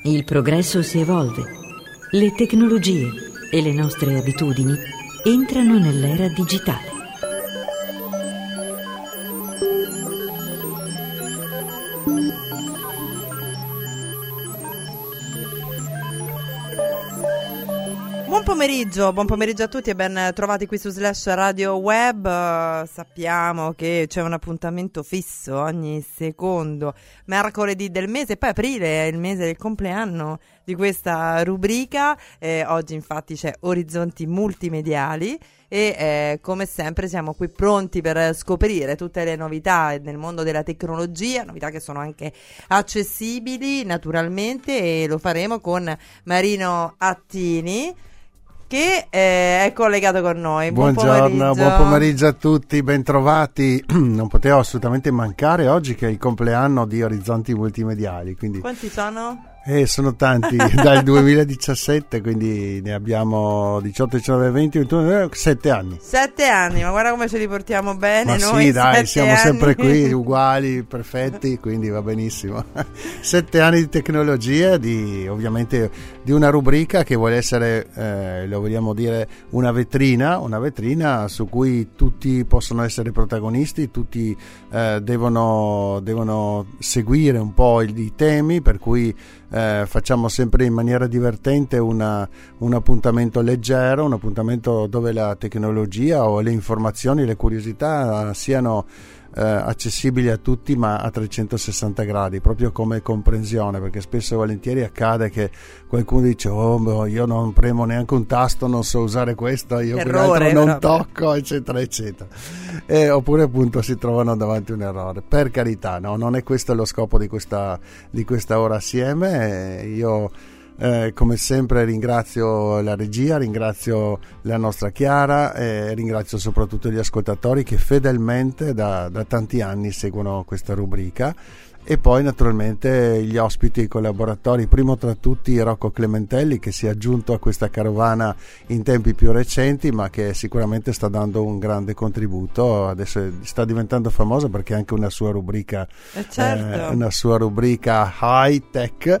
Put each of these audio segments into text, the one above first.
Il progresso si evolve, le tecnologie e le nostre abitudini entrano nell'era digitale. Buon pomeriggio a tutti e ben trovati qui su Slash Radio Web. Sappiamo che c'è un appuntamento fisso ogni secondo mercoledì del mese, poi aprile è il mese del compleanno di questa rubrica. Oggi infatti c'è Orizzonti Multimediali e come sempre siamo qui pronti per scoprire tutte le novità nel mondo della tecnologia, novità che sono anche accessibili naturalmente, e lo faremo con Marino Attini, che è collegato con noi. Buongiorno, buon pomeriggio a tutti, bentrovati. Non poteva assolutamente mancare oggi che è il compleanno di Orizzonti Multimediali. Quindi quanti sono? Sono tanti, dal 2017, quindi ne abbiamo 18, 19, 20, 21, 7 anni. 7 anni, ma guarda come ce li portiamo bene. Ma noi. Sì, dai, siamo anni. Sempre qui, uguali, perfetti, quindi va benissimo. 7 anni di tecnologia, ovviamente di una rubrica che vuole essere, lo vogliamo dire, una vetrina su cui tutti possono essere protagonisti, tutti devono seguire un po' i temi, per cui facciamo sempre in maniera divertente un appuntamento leggero, un appuntamento dove la tecnologia o le informazioni, le curiosità siano accessibili a tutti, ma a 360 gradi, proprio come comprensione, perché spesso e volentieri accade che qualcuno dice io non premo neanche un tasto, non so usare questo, io quell'altro non tocco, eccetera eccetera, oppure appunto si trovano davanti a un errore. Per carità, no, non è questo lo scopo di questa ora assieme. Io come sempre ringrazio la regia, ringrazio la nostra Chiara e ringrazio soprattutto gli ascoltatori che fedelmente da tanti anni seguono questa rubrica, e poi naturalmente gli ospiti e i collaboratori, primo tra tutti Rocco Clementelli, che si è aggiunto a questa carovana in tempi più recenti, ma che sicuramente sta dando un grande contributo. Adesso sta diventando famoso perché ha anche una sua rubrica, una sua rubrica high tech.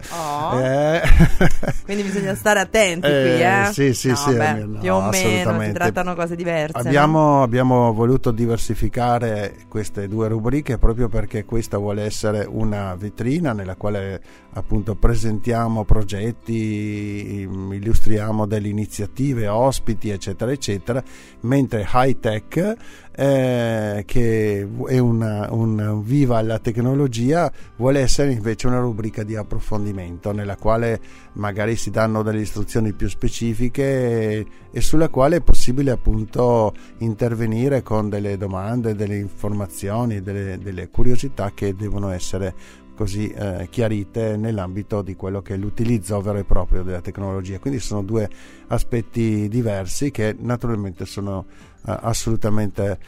Quindi bisogna stare attenti qui, Sì, più o meno si trattano cose diverse. Abbiamo voluto diversificare queste due rubriche proprio perché questa vuole essere una vetrina nella quale appunto presentiamo progetti, illustriamo delle iniziative, ospiti, eccetera eccetera, mentre High Tech, che è un viva alla tecnologia, vuole essere invece una rubrica di approfondimento nella quale magari si danno delle istruzioni più specifiche e sulla quale è possibile appunto intervenire con delle domande, delle informazioni, delle curiosità che devono essere così chiarite nell'ambito di quello che è l'utilizzo vero e proprio della tecnologia. Quindi sono due aspetti diversi che naturalmente sono assolutamente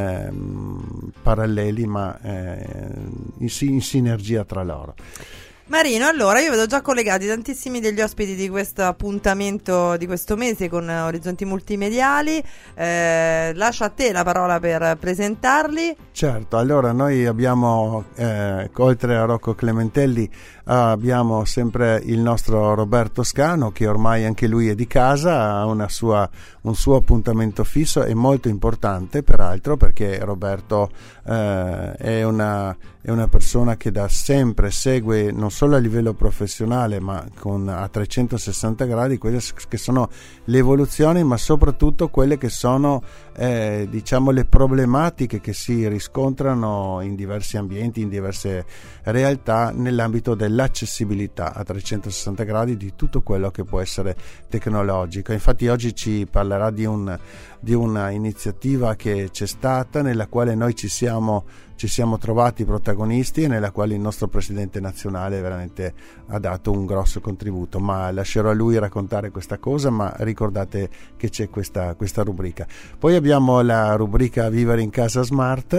paralleli, ma in sinergia tra loro. Marino, allora io vedo già collegati tantissimi degli ospiti di questo appuntamento di questo mese con Orizzonti Multimediali. Lascio a te la parola per presentarli. Certo, allora noi abbiamo, oltre a Rocco Clementelli, abbiamo sempre il nostro Roberto Scano, che ormai anche lui è di casa, ha un suo appuntamento fisso e molto importante peraltro, perché Roberto è una persona che da sempre segue non solo a livello professionale ma a 360 gradi quelle che sono le evoluzioni, ma soprattutto quelle che sono diciamo le problematiche che si riscontrano in diversi ambienti, in diverse realtà nell'ambito dell'accessibilità a 360 gradi di tutto quello che può essere tecnologico. Infatti oggi ci parlerà di una iniziativa che c'è stata, nella quale noi ci siamo trovati protagonisti e nella quale il nostro presidente nazionale veramente ha dato un grosso contributo, ma lascerò a lui raccontare questa cosa. Ma ricordate che c'è questa rubrica. Poi abbiamo la rubrica Vivere in casa smart,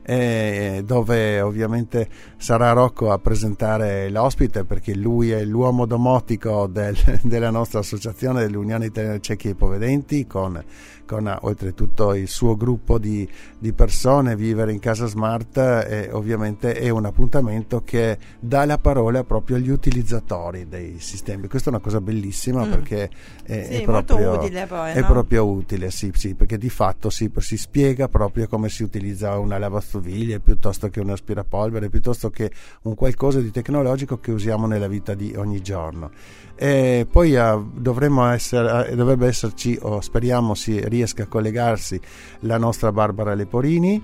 dove ovviamente sarà Rocco a presentare l'ospite, perché lui è l'uomo domotico della nostra associazione, dell'Unione Italiana Ciechi e Ipovedenti, con oltretutto il suo gruppo di persone. Vivere in casa smart ovviamente è un appuntamento che dà la parola proprio agli utilizzatori dei sistemi. Questa è una cosa bellissima, perché è proprio utile, poi, è proprio utile, sì, perché di fatto si spiega proprio come si utilizza una lavastoviglie piuttosto che un aspirapolvere, piuttosto che un qualcosa di tecnologico che usiamo nella vita di ogni giorno. E poi dovrebbe esserci, o speriamo si riesca a collegarsi, la nostra Barbara Leporini,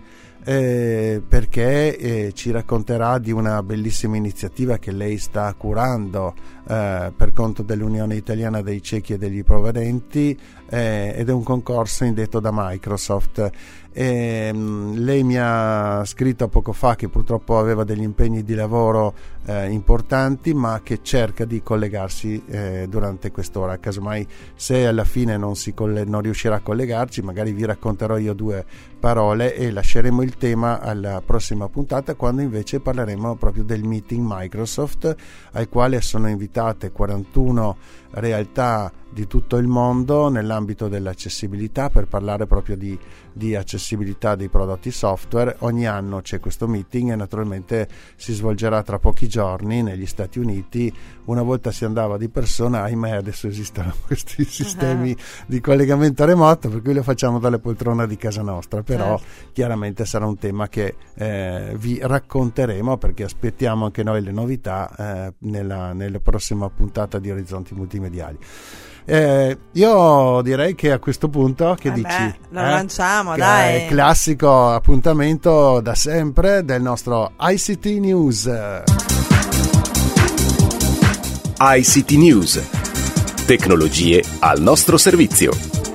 perché ci racconterà di una bellissima iniziativa che lei sta curando per conto dell'Unione Italiana dei Ciechi e degli Ipovedenti, ed è un concorso indetto da Microsoft. Lei mi ha scritto poco fa che purtroppo aveva degli impegni di lavoro importanti, ma che cerca di collegarsi durante quest'ora. Casomai, se alla fine non riuscirà a collegarci, magari vi racconterò io due parole e lasceremo il tema alla prossima puntata, quando invece parleremo proprio del meeting Microsoft, al quale sono invitate 41 realtà di tutto il mondo nell'ambito dell'accessibilità, per parlare proprio di accessibilità dei prodotti software. Ogni anno c'è questo meeting e naturalmente si svolgerà tra pochi giorni negli Stati Uniti. Una volta si andava di persona, ahimè adesso esistono questi sistemi di collegamento remoto, per cui lo facciamo dalle poltrone di casa nostra, però chiaramente sarà un tema che vi racconteremo, perché aspettiamo anche noi le novità nella prossima puntata di Orizzonti Multimediali. Io direi che a questo punto, che dici? Lo lanciamo, dai. È classico appuntamento da sempre del nostro ICT News. ICT News. Tecnologie al nostro servizio.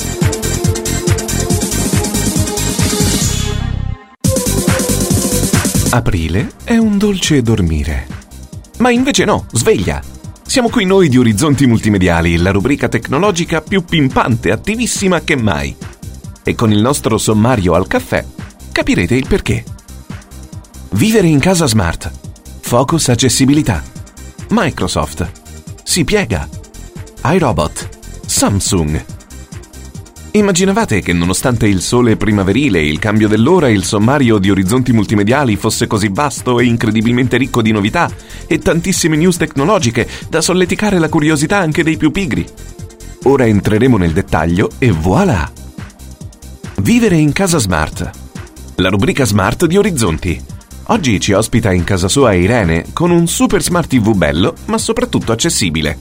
Aprile è un dolce dormire. Ma invece no, sveglia! Siamo qui noi di Orizzonti Multimediali, la rubrica tecnologica più pimpante e attivissima che mai. E con il nostro sommario al caffè capirete il perché. Vivere in casa smart. Focus accessibilità. Microsoft. Si piega. iRobot. Samsung. Immaginavate che nonostante il sole primaverile e il cambio dell'ora, il sommario di Orizzonti Multimediali fosse così vasto e incredibilmente ricco di novità e tantissime news tecnologiche da solleticare la curiosità anche dei più pigri? Ora entreremo nel dettaglio e voilà! Vivere in casa smart. La rubrica smart di Orizzonti. Oggi ci ospita in casa sua Irene con un super smart TV bello, ma soprattutto accessibile.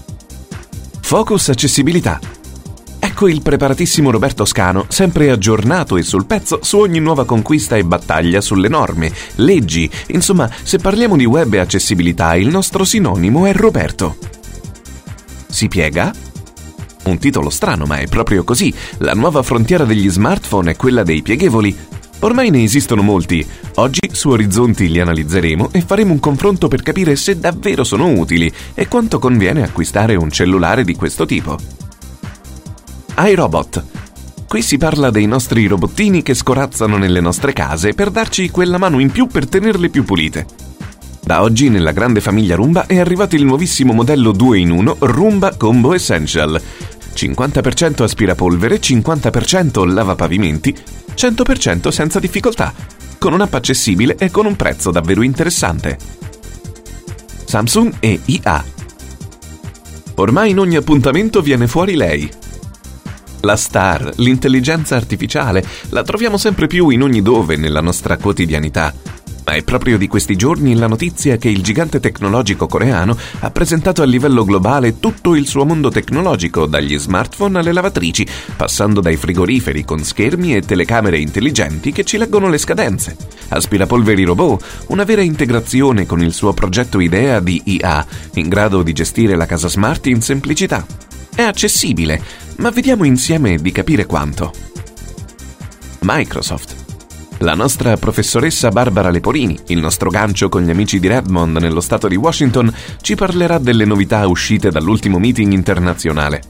Focus accessibilità. Ecco il preparatissimo Roberto Scano, sempre aggiornato e sul pezzo su ogni nuova conquista e battaglia sulle norme, leggi. Insomma, se parliamo di web e accessibilità, il nostro sinonimo è Roberto. Si piega? Un titolo strano, ma è proprio così. La nuova frontiera degli smartphone è quella dei pieghevoli. Ormai ne esistono molti. Oggi su Orizzonti li analizzeremo e faremo un confronto per capire se davvero sono utili e quanto conviene acquistare un cellulare di questo tipo. iRobot. Qui si parla dei nostri robottini che scorazzano nelle nostre case per darci quella mano in più per tenerle più pulite. Da oggi nella grande famiglia Roomba è arrivato il nuovissimo modello 2 in 1 Roomba Combo Essential. 50% aspirapolvere, 50% lavapavimenti, 100% senza difficoltà, con un'app accessibile e con un prezzo davvero interessante. Samsung e IA. Ormai in ogni appuntamento viene fuori lei. La star, l'intelligenza artificiale, la troviamo sempre più in ogni dove nella nostra quotidianità. Ma è proprio di questi giorni la notizia che il gigante tecnologico coreano ha presentato a livello globale tutto il suo mondo tecnologico, dagli smartphone alle lavatrici, passando dai frigoriferi con schermi e telecamere intelligenti che ci leggono le scadenze, aspirapolveri robot, una vera integrazione con il suo progetto idea di IA, in grado di gestire la casa smart in semplicità. È accessibile, ma vediamo insieme di capire quanto. Microsoft. La nostra professoressa Barbara Leporini, il nostro gancio con gli amici di Redmond nello stato di Washington, ci parlerà delle novità uscite dall'ultimo meeting internazionale.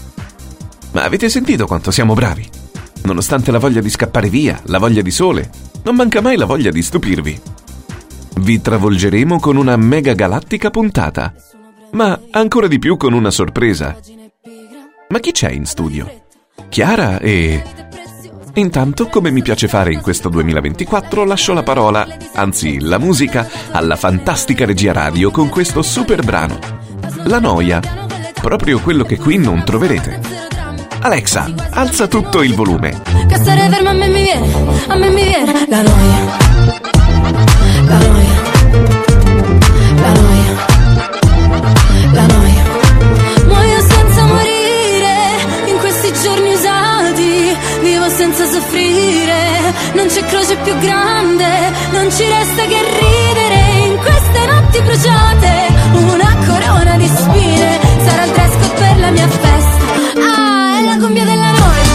Ma avete sentito quanto siamo bravi? Nonostante la voglia di scappare via, la voglia di sole, non manca mai la voglia di stupirvi. Vi travolgeremo con una mega galattica puntata, ma ancora di più con una sorpresa. Ma chi c'è in studio? Chiara e... Intanto, come mi piace fare in questo 2024, lascio la parola, anzi la musica, alla fantastica regia radio con questo super brano. La noia, proprio quello che qui non troverete. Alexa, alza tutto il volume. Che stare fermo a me mi viene la noia. La noia. La noia. La noia. Muoio senza morire in questi giorni usati, vivo senza soffrire, non c'è croce più grande, non ci resta che ridere in queste notti bruciate, una corona di spine, sarà il dress code per la mia festa. Ah, è la cumbia della noia.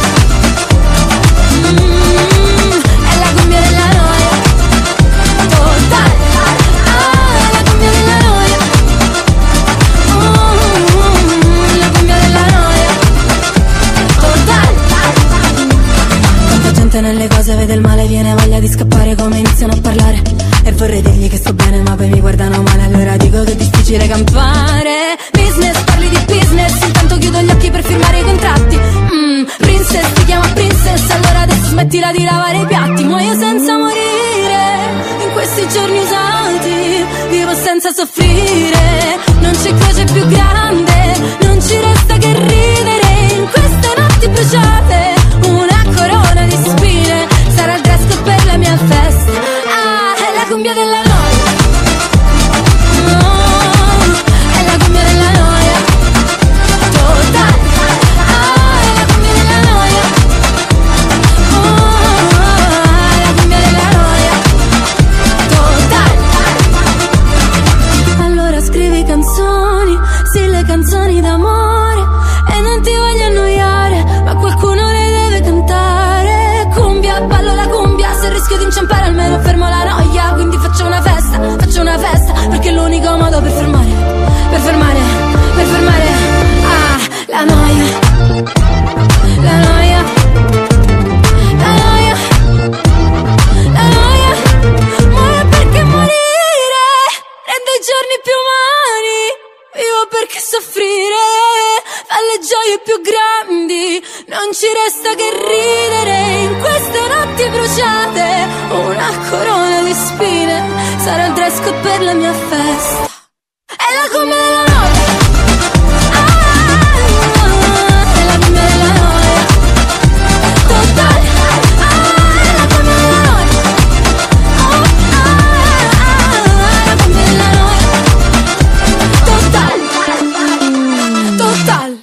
È la cumbia della noia. Totale. Ah, è la cumbia della noia. La cumbia della noia. Totale. Tanta gente nelle cose vede il male, viene voglia di scappare come iniziano a parlare. E vorrei dirgli che sto bene ma poi mi guardano male, allora dico che è difficile campare. Business, parli di business, intanto chiudo gli occhi per firmare i contratti. Princess, ti chiama princess, allora adesso smettila di lavare i piatti. Muoio senza morire in questi giorni usati, vivo senza soffrire, non c'è croce più grande, non ci resta che ridere in queste notti bruciate, una corona di spine, sarà il dress code per la mia festa. Ah, è la cumbia della noia. È la cumbia della noia. Totale. Ah, è la cumbia della noia. È la cumbia della noia. Totale. Allora scrivi canzoni, sì, le canzoni d'amore, e non ti voglio annoiare, ma qualcuno le deve cantare. Cumbia, ballo la cumbia, se rischio di inciampare almeno fermo la noia. Quindi faccio una festa, perché è l'unico modo per fermare, ah, la noia. La noia. La noia. La noia. Muore perché morire rende i giorni più umani, vivo perché soffrire fa le gioie più grandi, non ci resta che ridere in queste notti bruciate, una corona di spine, sarà il dress code per la mia festa. È la cumbia della noia. Ah, è la cumbia della noia. Totale. Ah, è la cumbia della noia. È la cumbia della noia. Totale. Totale.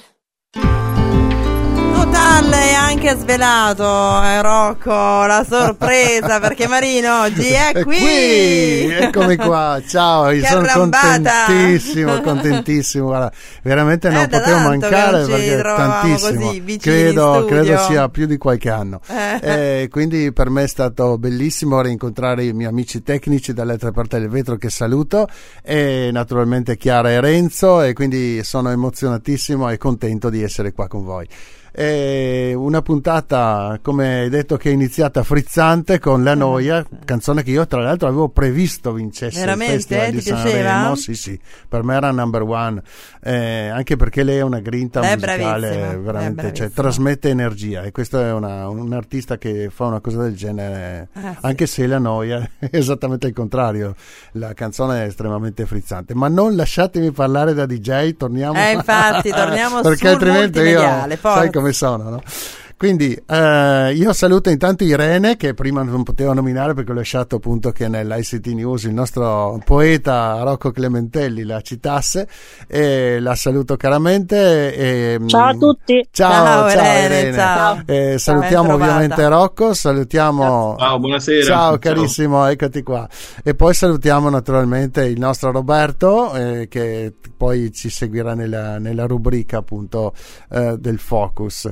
Totale e anche svelato, Rocco, la sorpresa, perché Marino oggi è qui. Eccomi qua, ciao, io sono contentissimo, guarda, veramente non potevo mancare perché tantissimo, così, credo sia più di qualche anno, quindi per me è stato bellissimo rincontrare i miei amici tecnici dall'altra parte del vetro, che saluto, e naturalmente Chiara e Renzo, e quindi sono emozionatissimo e contento di essere qua con voi. Una puntata, come hai detto, che è iniziata frizzante con La Noia, canzone che io tra l'altro avevo previsto vincesse veramente? il Festival di Sanremo. Sì, per me era number one, anche perché lei è una grinta musicale, veramente, cioè, trasmette energia, e questo è un artista che fa una cosa del genere, anche se La Noia è esattamente il contrario, la canzone è estremamente frizzante. Ma non lasciatemi parlare da DJ, torniamo infatti torniamo perché sul altrimenti multimediale, sai come sono, no? Quindi io saluto intanto Irene, che prima non potevo nominare perché ho lasciato appunto che nell'ICT News il nostro poeta Rocco Clementelli la citasse, e la saluto caramente. Ciao a tutti. Ciao Irene. Ciao. Salutiamo ovviamente Rocco, salutiamo. Ciao, buonasera. Ciao carissimo, eccoti qua. E poi salutiamo naturalmente il nostro Roberto, che poi ci seguirà nella rubrica appunto del Focus.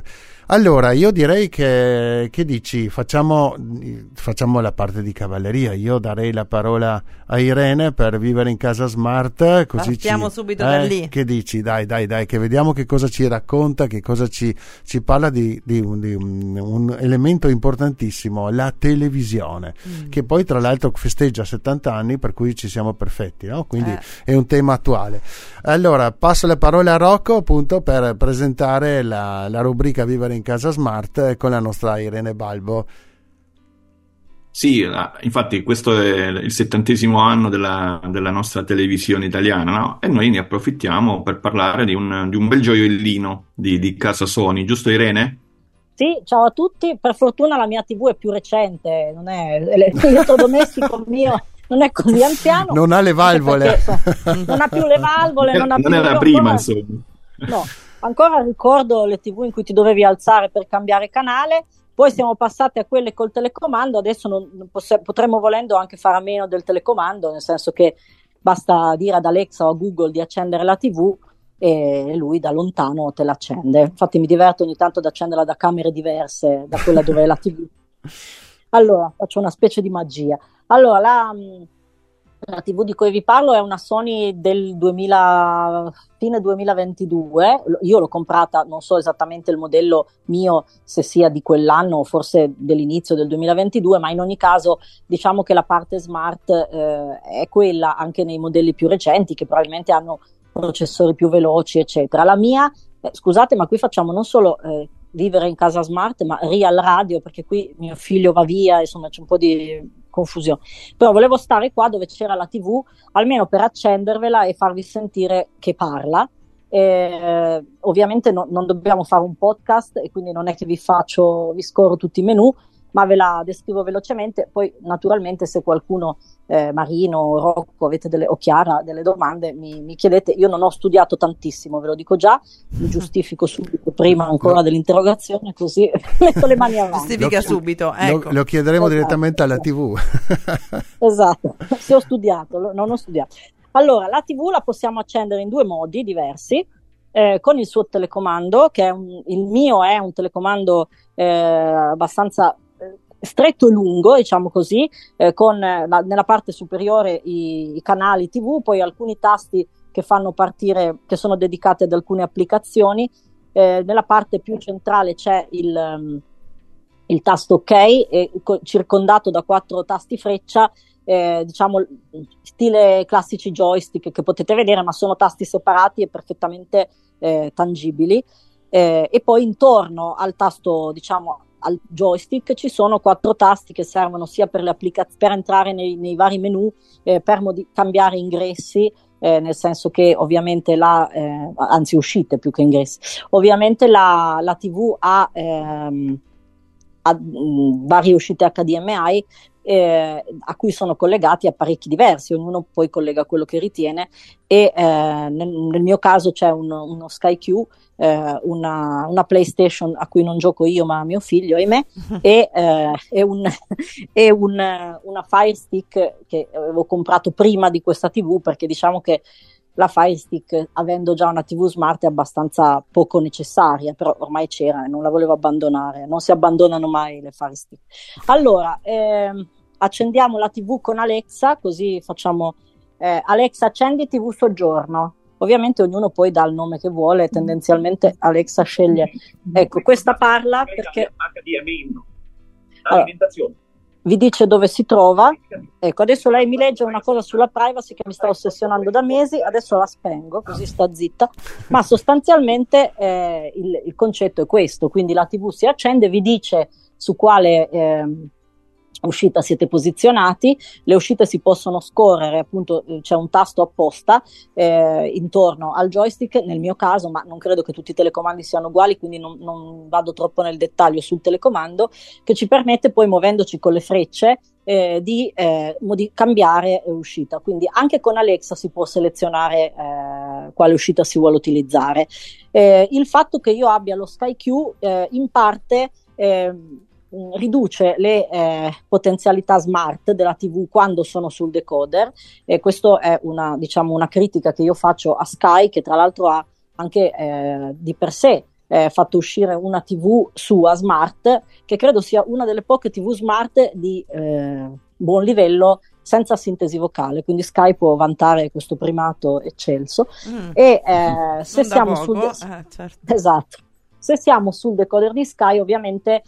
Allora, io direi che dici, facciamo la parte di cavalleria. Io darei la parola a Irene per vivere in casa smart, così partiamo subito da lì. Che dici? Dai, che vediamo che cosa ci racconta, che cosa ci parla di un elemento importantissimo, la televisione, che poi tra l'altro festeggia 70 anni, per cui ci siamo perfetti, no? Quindi è un tema attuale. Allora, passo la parola a Rocco, appunto, per presentare la rubrica Vivere in casa smart con la nostra Irene Balbo. Sì, infatti questo è il 70° anno della nostra televisione italiana, no? E noi ne approfittiamo per parlare di un bel gioiellino di casa Sony, giusto Irene? Sì, ciao a tutti. Per fortuna la mia TV è più recente, non è l'elettrodomestico mio non è così anziano. Non ha le valvole. Non ha più le valvole, non ha più... Non era prima, insomma. No, ancora ricordo le TV in cui ti dovevi alzare per cambiare canale, poi siamo passati a quelle col telecomando, adesso potremmo volendo anche fare a meno del telecomando, nel senso che basta dire ad Alexa o a Google di accendere la TV e lui da lontano te l'accende. Infatti mi diverto ogni tanto ad accenderla da camere diverse da quella dove è la TV. Allora, faccio una specie di magia. Allora, la TV di cui vi parlo è una Sony del fine 2022. Io l'ho comprata, non so esattamente il modello mio, se sia di quell'anno o forse dell'inizio del 2022, ma in ogni caso diciamo che la parte smart è quella anche nei modelli più recenti, che probabilmente hanno processori più veloci, eccetera. La mia, scusate, ma qui facciamo non solo vivere in casa smart, ma real radio, perché qui mio figlio va via, insomma c'è un po' di confusione, però volevo stare qua dove c'era la TV almeno per accendervela e farvi sentire che parla. Ovviamente non dobbiamo fare un podcast e quindi non è che vi scorro tutti i menu, ma ve la descrivo velocemente. Poi naturalmente se qualcuno, Marino, Rocco, avete o Chiara delle domande mi chiedete. Io non ho studiato tantissimo, ve lo dico già, mi giustifico subito prima ancora dell'interrogazione, così metto le mani avanti. Giustifica subito, ecco. Lo chiederemo direttamente alla TV. Esatto, se ho studiato, non ho studiato. Allora, la TV la possiamo accendere in due modi diversi, con il suo telecomando, che il mio è un telecomando abbastanza stretto e lungo, diciamo così, con nella parte superiore i canali TV, poi alcuni tasti che fanno partire, che sono dedicati ad alcune applicazioni. Nella parte più centrale c'è il tasto OK, circondato da 4 tasti freccia, diciamo stile classici joystick che potete vedere, ma sono tasti separati e perfettamente tangibili. E poi intorno al tasto, diciamo al joystick, ci sono 4 tasti che servono sia per le per entrare nei vari menu, per cambiare ingressi, nel senso che ovviamente anzi uscite più che ingressi. Ovviamente la TV ha varie uscite HDMI a cui sono collegati apparecchi diversi, ognuno poi collega quello che ritiene, e nel mio caso c'è uno SkyQ, una PlayStation a cui non gioco io ma mio figlio, ahimè, e una Fire Stick che avevo comprato prima di questa TV, perché diciamo che la Fire Stick, avendo già una TV smart, è abbastanza poco necessaria, però ormai c'era e non la volevo abbandonare. Non si abbandonano mai le Fire Stick. Allora, accendiamo la TV con Alexa, così facciamo Alexa, accendi TV Soggiorno. Ovviamente ognuno poi dà il nome che vuole, tendenzialmente Alexa sceglie. Ecco, questa parla perché alimentazione. Vi dice dove si trova. Ecco, adesso lei mi legge una cosa sulla privacy che mi sta ossessionando da mesi, adesso la spengo così sta zitta, ma sostanzialmente il concetto è questo. Quindi la TV si accende, vi dice su quale uscita siete posizionati. Le uscite si possono scorrere, appunto c'è un tasto apposta intorno al joystick nel mio caso, ma non credo che tutti i telecomandi siano uguali, quindi non vado troppo nel dettaglio sul telecomando, che ci permette poi, muovendoci con le frecce, di cambiare uscita. Quindi anche con Alexa si può selezionare quale uscita si vuole utilizzare. Il fatto che io abbia lo SkyQ in parte riduce le potenzialità smart della TV quando sono sul decoder, e questo è una critica che io faccio a Sky, che tra l'altro ha anche di per sé fatto uscire una TV Sua Smart, che credo sia una delle poche TV Smart di buon livello senza sintesi vocale, quindi Sky può vantare questo primato eccelso. E se siamo certo. Esatto. Se siamo sul decoder di Sky, ovviamente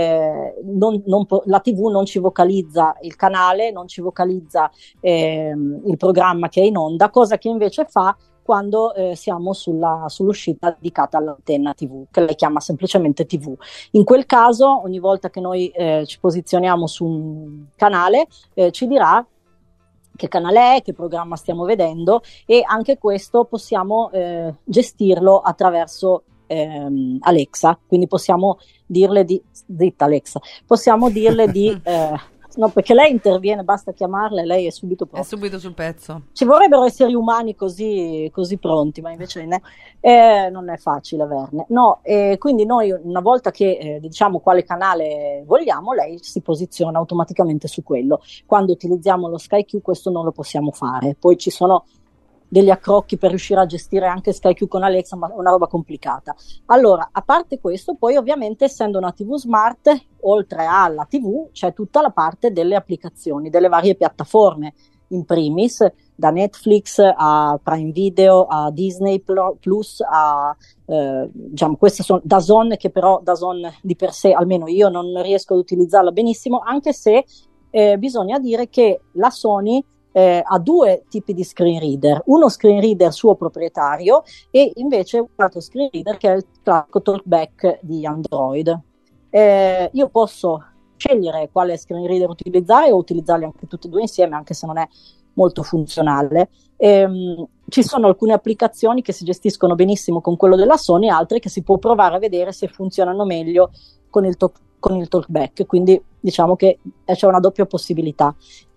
la TV non ci vocalizza il canale, non ci vocalizza il programma che è in onda, cosa che invece fa quando siamo sull'uscita dedicata all'antenna TV, che lei chiama semplicemente TV. In quel caso, ogni volta che noi ci posizioniamo su un canale, ci dirà che canale è, che programma stiamo vedendo, e anche questo possiamo gestirlo attraverso Alexa, quindi possiamo dirle zitta Alexa, possiamo dirle no, perché lei interviene, basta chiamarla e lei è subito pronta. È subito sul pezzo. Ci vorrebbero esseri umani così pronti, ma invece non è facile averne. No, quindi noi una volta che diciamo quale canale vogliamo, lei si posiziona automaticamente su quello. Quando utilizziamo lo SkyQ questo non lo possiamo fare. Poi ci sono degli accrocchi per riuscire a gestire anche SkyQ con Alexa, ma è una roba complicata. Allora, a parte questo, poi ovviamente essendo una TV smart, oltre alla TV c'è tutta la parte delle applicazioni, delle varie piattaforme, in primis da Netflix a Prime Video a Disney Plus a diciamo queste sono DAZN, che però DAZN di per sé almeno io non riesco ad utilizzarla benissimo, anche se bisogna dire che la Sony ha due tipi di screen reader, uno screen reader suo proprietario e invece un altro screen reader che è il classico TalkBack di Android. Io posso scegliere quale screen reader utilizzare o utilizzarli anche tutti e due insieme, anche se non è molto funzionale. Ci sono alcune applicazioni che si gestiscono benissimo con quello della Sony, altre che si può provare a vedere se funzionano meglio con il TalkBack, quindi diciamo che c'è una doppia possibilità.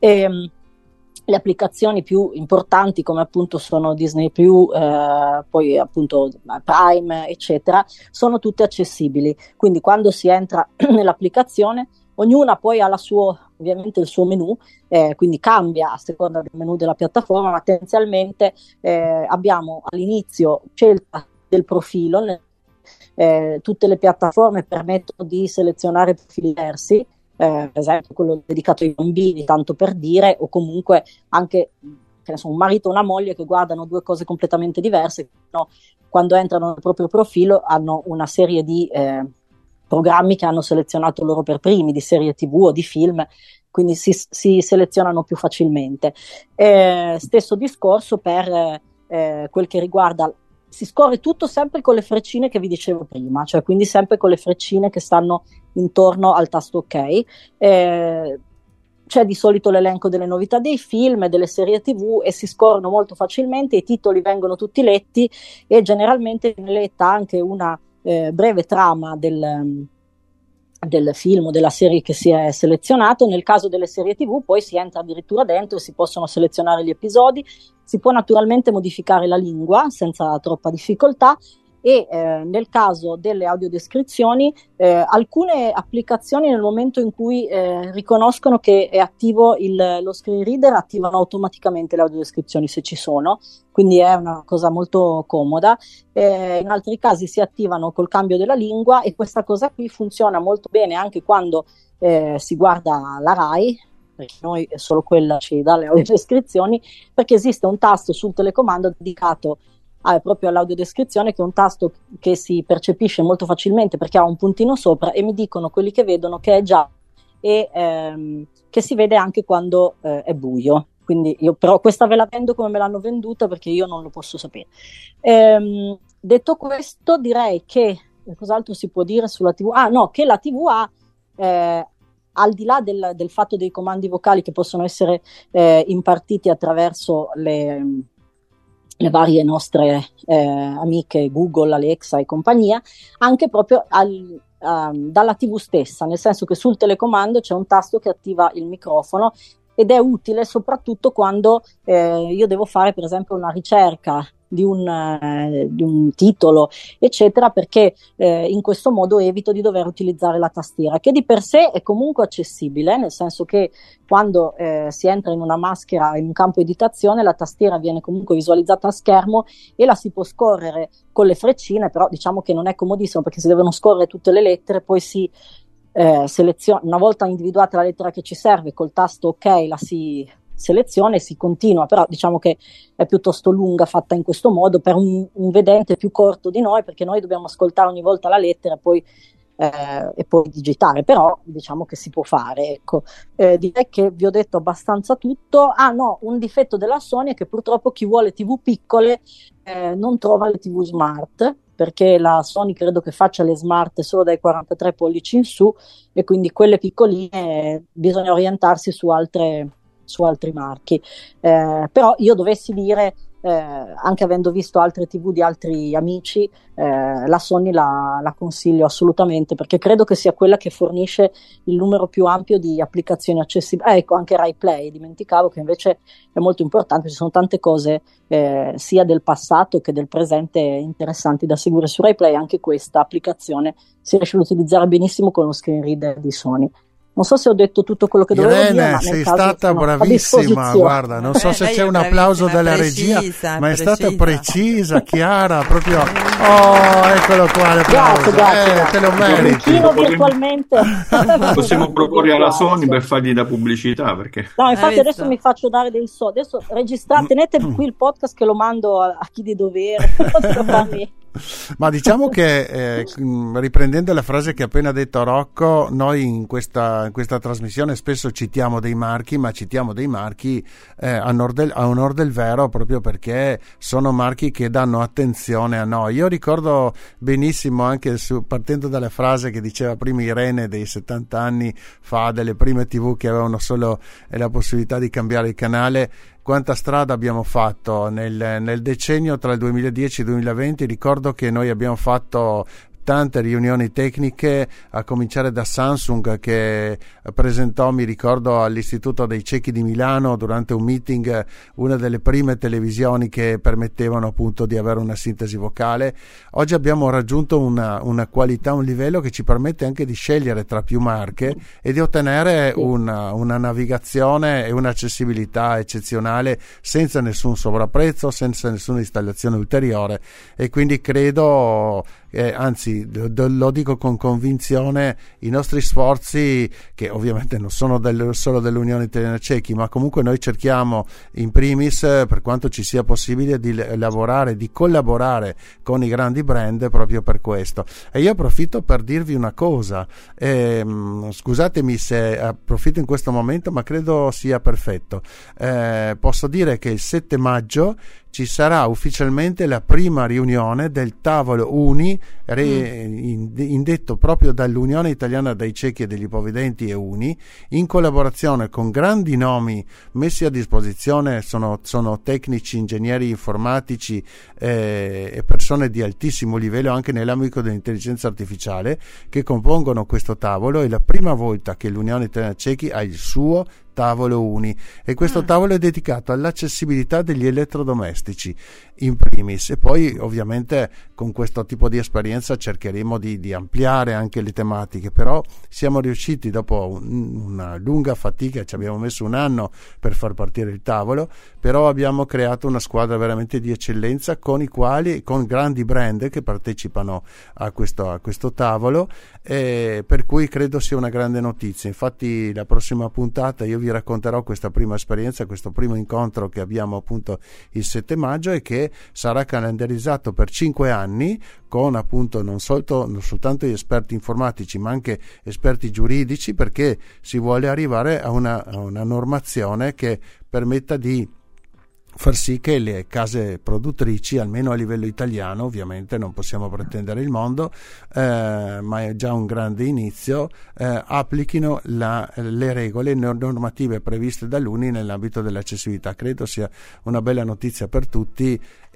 Le applicazioni più importanti come appunto sono Disney+, poi appunto Prime, eccetera, sono tutte accessibili. Quindi quando si entra nell'applicazione, ognuna poi ha ovviamente il suo menu, quindi cambia a seconda del menu della piattaforma, ma tendenzialmente abbiamo all'inizio scelta del profilo. Tutte le piattaforme permettono di selezionare profili diversi, per esempio quello dedicato ai bambini, tanto per dire, o comunque anche che ne so, un marito e una moglie che guardano due cose completamente diverse, no? Quando entrano nel proprio profilo hanno una serie di programmi che hanno selezionato loro per primi, di serie TV o di film, quindi si selezionano più facilmente. Stesso discorso per quel che riguarda, si scorre tutto sempre con le freccine che vi dicevo prima, cioè quindi sempre con le freccine che stanno intorno al tasto OK. C'è di solito l'elenco delle novità dei film e delle serie TV e si scorrono molto facilmente, i titoli vengono tutti letti e generalmente viene letta anche una breve trama del film o della serie che si è selezionato. Nel caso delle serie TV poi si entra addirittura dentro e si possono selezionare gli episodi, si può naturalmente modificare la lingua senza troppa difficoltà e nel caso delle audiodescrizioni alcune applicazioni nel momento in cui riconoscono che è attivo lo screen reader attivano automaticamente le audiodescrizioni se ci sono, quindi è una cosa molto comoda. In altri casi si attivano col cambio della lingua e questa cosa qui funziona molto bene anche quando si guarda la Rai, perché noi solo quella ci dà le audiodescrizioni, perché esiste un tasto sul telecomando dedicato proprio all'audiodescrizione, che è un tasto che si percepisce molto facilmente perché ha un puntino sopra e mi dicono quelli che vedono che è già e che si vede anche quando è buio. Quindi io però questa ve la vendo come me l'hanno venduta perché io non lo posso sapere. Detto questo, direi che cos'altro si può dire sulla TV? Che la TV ha al di là del fatto dei comandi vocali che possono essere impartiti attraverso le varie nostre amiche Google, Alexa e compagnia, anche proprio dalla TV stessa, nel senso che sul telecomando c'è un tasto che attiva il microfono ed è utile soprattutto quando io devo fare per esempio una ricerca di un titolo, eccetera, perché in questo modo evito di dover utilizzare la tastiera, che di per sé è comunque accessibile, nel senso che quando si entra in una maschera, in un campo editazione, la tastiera viene comunque visualizzata a schermo e la si può scorrere con le freccine, però diciamo che non è comodissimo perché si devono scorrere tutte le lettere, poi si seleziona, una volta individuata la lettera che ci serve, col tasto OK la si seleziona e si continua, però diciamo che è piuttosto lunga fatta in questo modo per un vedente più corto di noi, perché noi dobbiamo ascoltare ogni volta la lettera e poi digitare, però diciamo che si può fare, ecco. Direi che vi ho detto abbastanza tutto. Un difetto della Sony è che purtroppo chi vuole TV piccole non trova le TV smart, perché la Sony credo che faccia le smart solo dai 43 pollici in su, e quindi quelle piccoline bisogna orientarsi su altri marchi. Però io dovessi dire, anche avendo visto altre TV di altri amici, la Sony la consiglio assolutamente, perché credo che sia quella che fornisce il numero più ampio di applicazioni accessibili. Ecco, anche Rai Play, dimenticavo che invece è molto importante, ci sono tante cose sia del passato che del presente interessanti da seguire su Rai Play. Anche questa applicazione si riesce ad utilizzare benissimo con lo screen reader di Sony. Non so se ho detto tutto quello che dovevo dire, Irene, ma sei stata bravissima, guarda, non so se c'è un applauso dalla regia, ma è stata precisa, chiara, proprio, eccolo qua l'applauso. Grazie. Te lo meriti. Virtualmente. Possiamo proporre alla Sony per fargli da pubblicità, perché... No, infatti adesso mi faccio dare dei soldi, adesso registrate, tenete qui il podcast che lo mando a chi di dovere. Ma diciamo che riprendendo la frase che ha appena detto Rocco, noi in questa trasmissione spesso citiamo dei marchi, ma citiamo dei marchi a onor del vero, proprio perché sono marchi che danno attenzione a noi. Io ricordo benissimo, anche partendo dalla frase che diceva prima Irene dei 70 anni fa, delle prime TV che avevano solo la possibilità di cambiare il canale, quanta strada abbiamo fatto nel decennio tra il 2010 e il 2020. Ricordo che noi abbiamo fatto tante riunioni tecniche, a cominciare da Samsung, che presentò, mi ricordo, all'Istituto dei Ciechi di Milano durante un meeting una delle prime televisioni che permettevano appunto di avere una sintesi vocale. Oggi abbiamo raggiunto una qualità, un livello che ci permette anche di scegliere tra più marche e di ottenere una navigazione e un'accessibilità eccezionale, senza nessun sovrapprezzo, senza nessuna installazione ulteriore. E quindi credo, anzi lo dico con convinzione, i nostri sforzi, che ovviamente non sono solo dell'Unione Italiana Ciechi, ma comunque noi cerchiamo in primis, per quanto ci sia possibile, di lavorare, di collaborare con i grandi brand proprio per questo. E io approfitto per dirvi una cosa, scusatemi se approfitto in questo momento, ma credo sia perfetto. Posso dire che il 7 maggio ci sarà ufficialmente la prima riunione del tavolo UNI, indetto proprio dall'Unione Italiana dei Ciechi e degli Ipovedenti e UNI, in collaborazione con grandi nomi messi a disposizione, sono tecnici, ingegneri informatici e persone di altissimo livello anche nell'ambito dell'intelligenza artificiale, che compongono questo tavolo. È la prima volta che l'Unione Italiana dei Ciechi ha il suo tavolo UNI, e questo tavolo è dedicato all'accessibilità degli elettrodomestici in primis, e poi ovviamente con questo tipo di esperienza cercheremo di ampliare anche le tematiche. Però siamo riusciti, dopo una lunga fatica, ci abbiamo messo un anno per far partire il tavolo, però abbiamo creato una squadra veramente di eccellenza con grandi brand che partecipano a questo tavolo, per cui credo sia una grande notizia. Infatti la prossima puntata io vi racconterò questa prima esperienza, questo primo incontro che abbiamo appunto il 7 maggio, e che sarà calendarizzato per 5 anni con appunto non soltanto gli esperti informatici, ma anche esperti giuridici, perché si vuole arrivare a una normazione che permetta di far sì che le case produttrici, almeno a livello italiano, ovviamente non possiamo pretendere il mondo, ma è già un grande inizio, applichino le regole normative previste dall'UNI nell'ambito dell'accessibilità. Credo sia una bella notizia per tutti,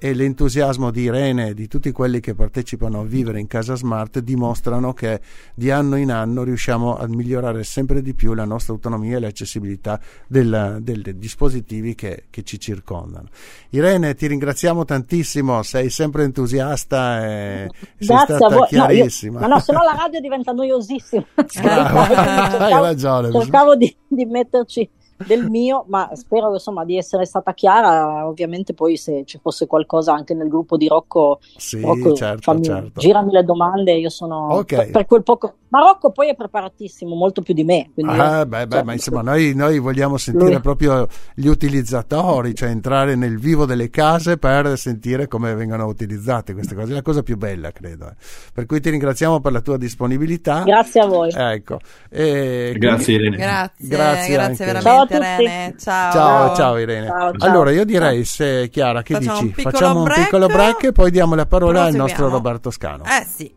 e l'entusiasmo di Irene e di tutti quelli che partecipano a Vivere in Casa Smart dimostrano che di anno in anno riusciamo a migliorare sempre di più la nostra autonomia e l'accessibilità dei dispositivi che ci circondano. Irene, ti ringraziamo tantissimo, sei sempre entusiasta e sei stata chiarissima. Ma no, se no la radio diventa noiosissima. Hai ragione. Cercavo di metterci del mio, ma spero insomma di essere stata chiara. Ovviamente poi se ci fosse qualcosa anche nel gruppo di Rocco, certo. Girami le domande, io sono per quel poco. Ma Rocco poi è preparatissimo, molto più di me. Quindi ma insomma noi vogliamo sentire proprio gli utilizzatori, cioè entrare nel vivo delle case per sentire come vengono utilizzate queste cose, è la cosa più bella, credo. Per cui ti ringraziamo per la tua disponibilità. Grazie a voi. Ecco. Grazie Irene. Grazie veramente Irene. Ciao Irene. Ciao. Allora io direi, se Chiara, che dici? Facciamo un piccolo break e poi diamo la parola al nostro Roberto Scano. Sì.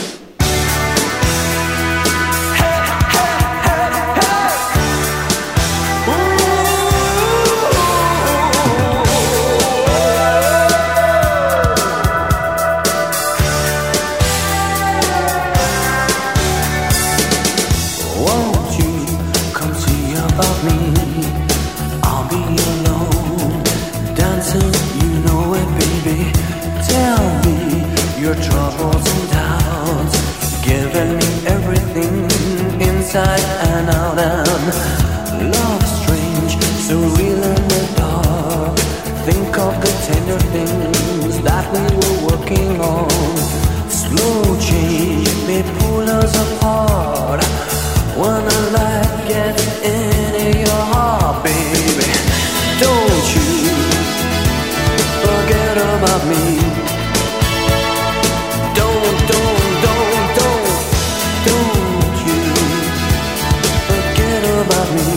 Inside and out, and love strange, so real in the dark. Think of the tender things that we were working on. Slow change may pull us apart. When the light gets into your heart, baby, don't you forget about me. About me.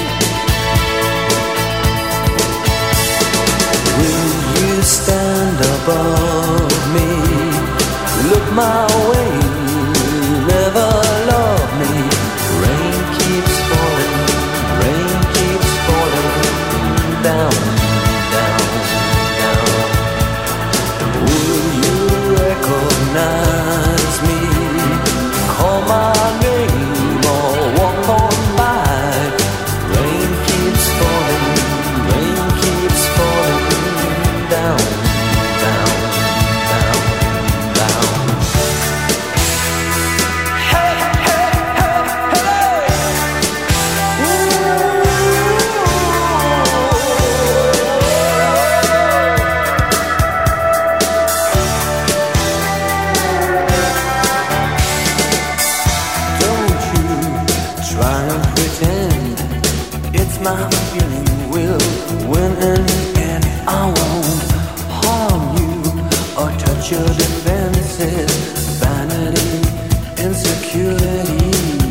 Will you stand above me? Look my way, never love me. Rain keeps falling down, down, down. Will you recognize me? Call my name or walk on. My feeling will win in the end. I won't harm you or touch your defenses. Vanity, insecurity.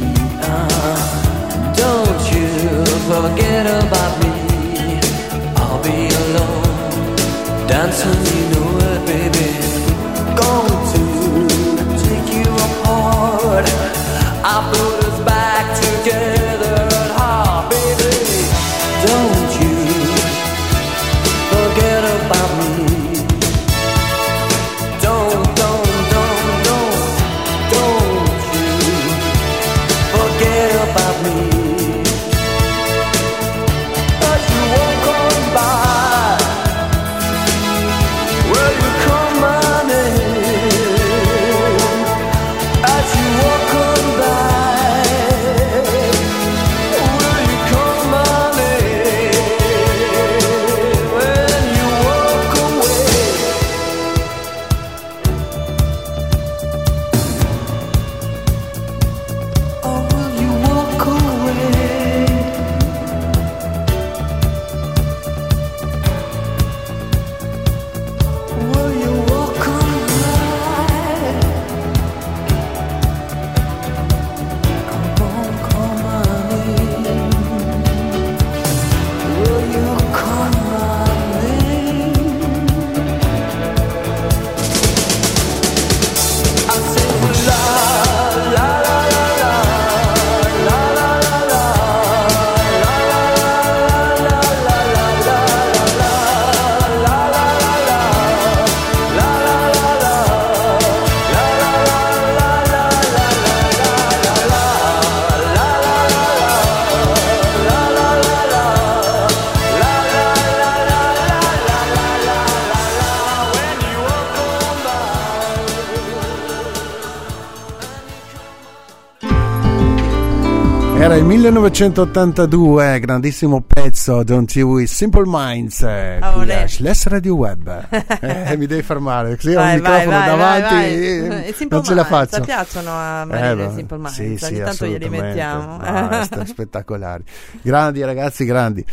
Don't you forget about me. I'll be alone, dancing, you know it, baby. Going to take you apart. I put us back together at heart, baby. Don't you forget about me. Don't you forget about me. As you walk on by, Era il 1982, grandissimo pezzo, Don't You With Simple Minds, qui a Slash Radio Web. Mi devi fermare, così ho un microfono davanti, non ce la faccio. Ti piacciono a Marina i Simple Minds? Sì, ogni tanto glieli mettiamo. Spettacolari, grandi ragazzi, grandi.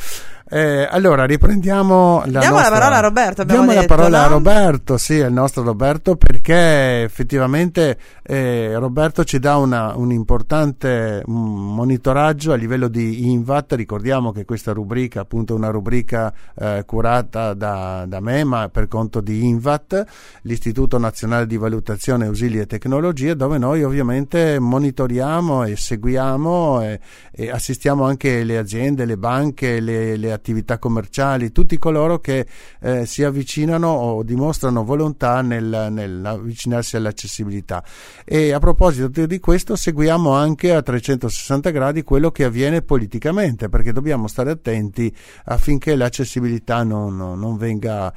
Allora riprendiamo diamo la parola a Roberto. Diamo la parola a Roberto, sì, il nostro Roberto, perché effettivamente Roberto ci dà un importante monitoraggio a livello di INVAT. Ricordiamo che questa rubrica appunto è una rubrica curata da me, ma per conto di INVAT, l'Istituto Nazionale di Valutazione Ausili e Tecnologie, dove noi ovviamente monitoriamo e seguiamo e assistiamo anche le aziende, le banche, le attività commerciali, tutti coloro che si avvicinano o dimostrano volontà nell'avvicinarsi all'accessibilità. E a proposito di questo, seguiamo anche a 360 gradi quello che avviene politicamente, perché dobbiamo stare attenti affinché l'accessibilità non venga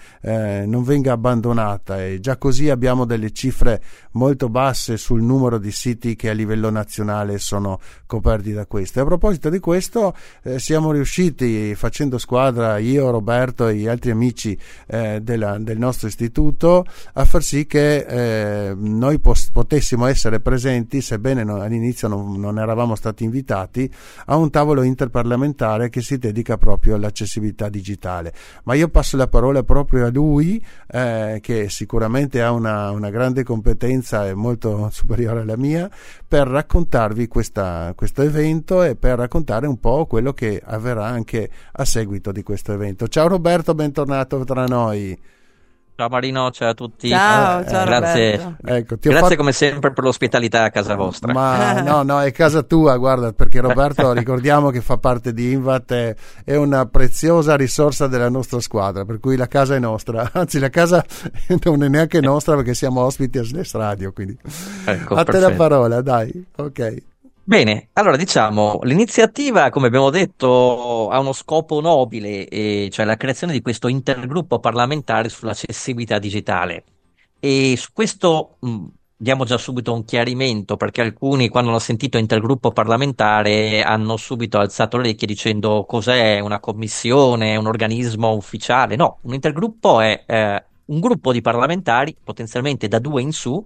abbandonata, e già così abbiamo delle cifre molto basse sul numero di siti che a livello nazionale sono coperti da questo. E a proposito di questo, siamo riusciti, facendo squadra, io, Roberto e gli altri amici del nostro istituto, a far sì che noi potessimo essere presenti, sebbene all'inizio non eravamo stati invitati, a un tavolo interparlamentare che si dedica proprio all'accessibilità digitale. Ma io passo la parola proprio a lui, che sicuramente ha una grande competenza e molto superiore alla mia, per raccontarvi questo evento e per raccontare un po' quello che avverrà anche a seguito di questo evento. Ciao Roberto, bentornato tra noi. Ciao Marino, ciao a tutti. Ciao grazie. Ecco, grazie come sempre per l'ospitalità a casa vostra. Ma no, è casa tua, guarda, perché Roberto ricordiamo che fa parte di INVAT, è una preziosa risorsa della nostra squadra, per cui la casa è nostra, anzi la casa non è neanche nostra perché siamo ospiti a Slash Radio, quindi ecco, a te la parola, dai, ok. Bene, allora diciamo, l'iniziativa, come abbiamo detto, ha uno scopo nobile, cioè la creazione di questo intergruppo parlamentare sull'accessibilità digitale. E su questo diamo già subito un chiarimento, perché alcuni, quando hanno sentito intergruppo parlamentare, hanno subito alzato le orecchie dicendo cos'è una commissione, un organismo ufficiale. No, un intergruppo è un gruppo di parlamentari, potenzialmente da 2 in su,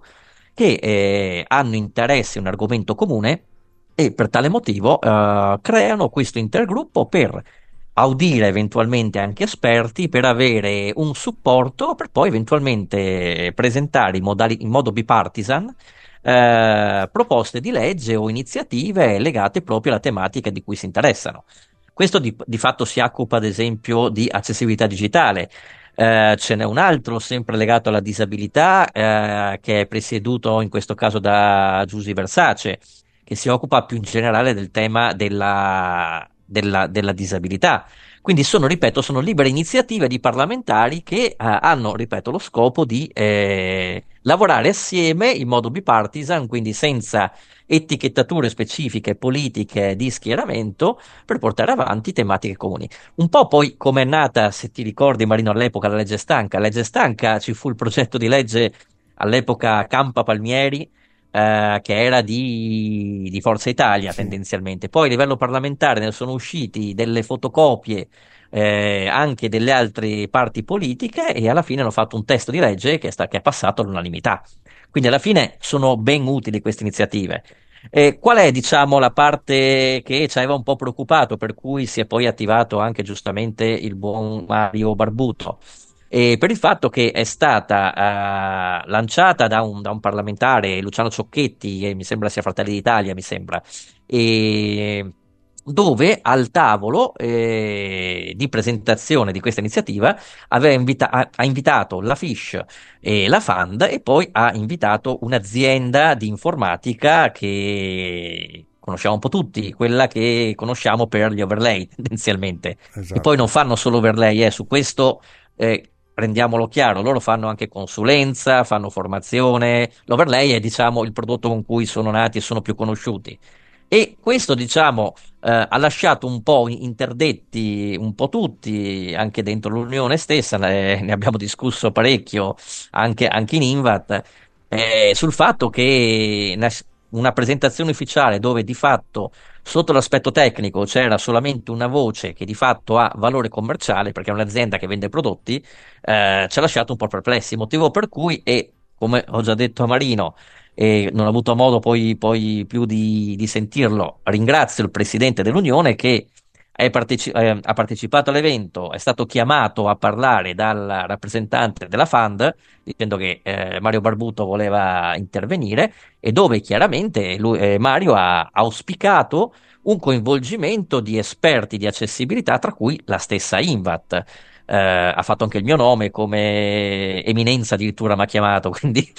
che hanno interesse a un argomento comune, e per tale motivo creano questo intergruppo per audire eventualmente anche esperti, per avere un supporto, per poi eventualmente presentare in modo bipartisan proposte di legge o iniziative legate proprio alla tematica di cui si interessano. Questo di fatto si occupa ad esempio di accessibilità digitale. Ce n'è un altro sempre legato alla disabilità, che è presieduto in questo caso da Giusy Versace, che si occupa più in generale del tema della disabilità. Quindi sono libere iniziative di parlamentari che hanno, ripeto, lo scopo di lavorare assieme in modo bipartisan, quindi senza etichettature specifiche politiche di schieramento, per portare avanti tematiche comuni. Un po' poi come è nata, se ti ricordi Marino, all'epoca la legge stanca. La legge stanca, ci fu il progetto di legge all'epoca Campa Palmieri, che era di Forza Italia, sì, tendenzialmente. Poi a livello parlamentare ne sono usciti delle fotocopie anche delle altre parti politiche, e alla fine hanno fatto un testo di legge che è passato all'unanimità. Quindi alla fine sono ben utili queste iniziative. Qual è, diciamo, la parte che ci aveva un po' preoccupato, per cui si è poi attivato anche giustamente il buon Mario Barbuto? Per il fatto che è stata lanciata da un parlamentare, Luciano Ciocchetti, che mi sembra sia Fratelli d'Italia, mi sembra, dove al tavolo di presentazione di questa iniziativa ha invitato la Fish e la Fund, e poi ha invitato un'azienda di informatica che conosciamo un po' tutti, quella che conosciamo per gli overlay tendenzialmente. Esatto. E poi non fanno solo overlay, su questo rendiamolo chiaro, loro fanno anche consulenza, fanno formazione. L'overlay è, diciamo, il prodotto con cui sono nati e sono più conosciuti. E questo, diciamo, ha lasciato un po' interdetti un po' tutti, anche dentro l'Unione stessa, ne abbiamo discusso parecchio anche in INVAT, sul fatto che una presentazione ufficiale dove di fatto sotto l'aspetto tecnico c'era solamente una voce che di fatto ha valore commerciale, perché è un'azienda che vende prodotti, ci ha lasciato un po' perplessi, motivo per cui, e come ho già detto a Marino, e non ho avuto modo poi più di sentirlo, ringrazio il presidente dell'Unione che ha partecipato all'evento, è stato chiamato a parlare dal rappresentante della Fund dicendo che Mario Barbuto voleva intervenire, e dove chiaramente Mario ha auspicato un coinvolgimento di esperti di accessibilità, tra cui la stessa Invat. Ha fatto anche il mio nome come eminenza, addirittura mi ha chiamato, quindi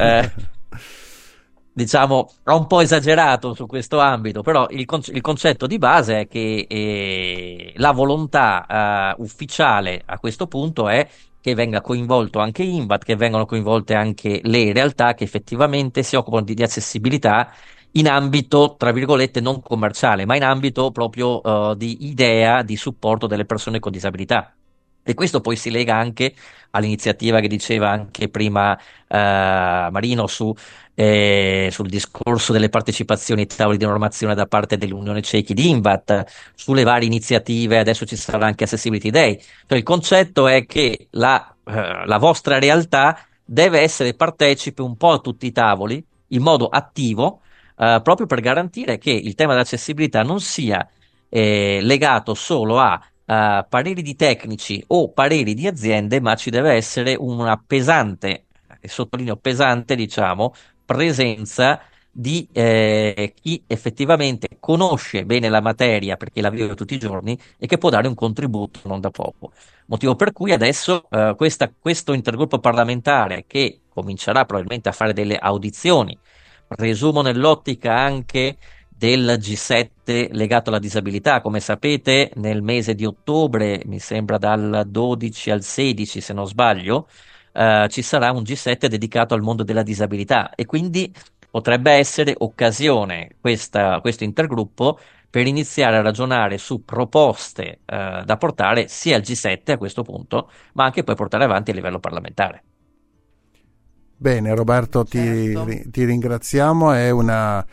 diciamo ho un po' esagerato su questo ambito, però il concetto di base è che la volontà ufficiale a questo punto è che venga coinvolto anche Invat, che vengano coinvolte anche le realtà che effettivamente si occupano di accessibilità in ambito, tra virgolette, non commerciale, ma in ambito proprio di idea, di supporto delle persone con disabilità. E questo poi si lega anche all'iniziativa che diceva anche prima Marino sul discorso delle partecipazioni ai tavoli di normazione da parte dell'Unione Cechi di Invat, sulle varie iniziative. Adesso ci sarà anche Accessibility Day. Cioè, il concetto è che la vostra realtà deve essere partecipe un po' a tutti i tavoli in modo attivo, proprio per garantire che il tema dell'accessibilità non sia legato solo a pareri di tecnici o pareri di aziende, ma ci deve essere una pesante, e sottolineo pesante, diciamo, presenza di chi effettivamente conosce bene la materia perché la vive tutti i giorni e che può dare un contributo non da poco. Motivo per cui adesso questo intergruppo parlamentare, che comincerà probabilmente a fare delle audizioni, presumo nell'ottica anche del G7 legato alla disabilità. Come sapete, nel mese di ottobre, mi sembra dal 12 al 16 se non sbaglio, ci sarà un G7 dedicato al mondo della disabilità, e quindi potrebbe essere occasione questo intergruppo per iniziare a ragionare su proposte da portare sia al G7 a questo punto, ma anche poi portare avanti a livello parlamentare. Bene, Roberto, Certo. ti ringraziamo, è un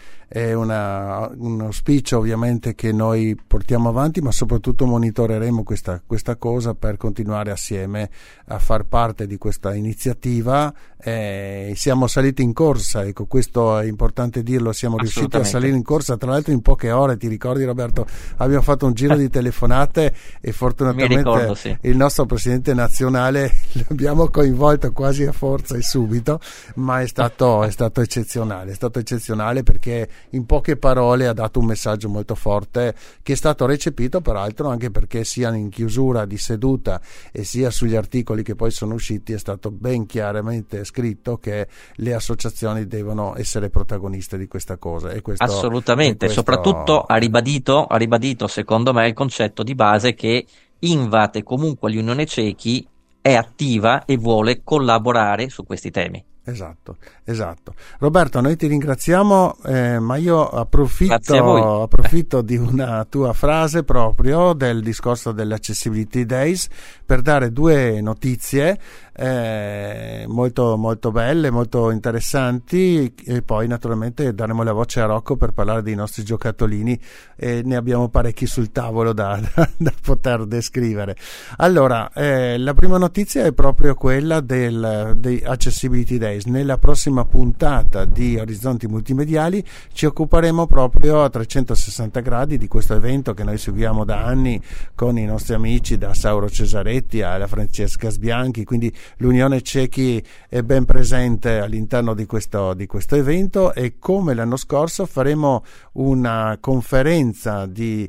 auspicio ovviamente che noi portiamo avanti, ma soprattutto monitoreremo questa cosa per continuare assieme a far parte di questa iniziativa. Siamo saliti in corsa, ecco, questo è importante dirlo, siamo riusciti a salire in corsa, tra l'altro in poche ore. Ti ricordi, Roberto, abbiamo fatto un giro di telefonate e fortunatamente ricordo, sì. Il nostro presidente nazionale l'abbiamo coinvolto quasi a forza e subito, ma è stato eccezionale perché in poche parole ha dato un messaggio molto forte, che è stato recepito peraltro anche perché sia in chiusura di seduta e sia sugli articoli che poi sono usciti è stato ben chiaramente scritto che le associazioni devono essere protagoniste di questa cosa, e questo, assolutamente, soprattutto ha ribadito secondo me il concetto di base che Invat e comunque l'Unione Cechi è attiva e vuole collaborare su questi temi. Esatto. Roberto, noi ti ringraziamo, ma io approfitto di una tua frase proprio del discorso dell'Accessibility Days per dare due notizie molto, molto belle, molto interessanti, e poi naturalmente daremo la voce a Rocco per parlare dei nostri giocattolini, e ne abbiamo parecchi sul tavolo da poter descrivere. Allora, la prima notizia è proprio quella dei Accessibility Days. Nella prossima puntata di Orizzonti Multimediali ci occuperemo proprio a 360 gradi di questo evento che noi seguiamo da anni con i nostri amici, da Sauro Cesaretti alla Francesca Sbianchi, quindi l'Unione Cechi è ben presente all'interno di questo evento, e come l'anno scorso faremo una conferenza di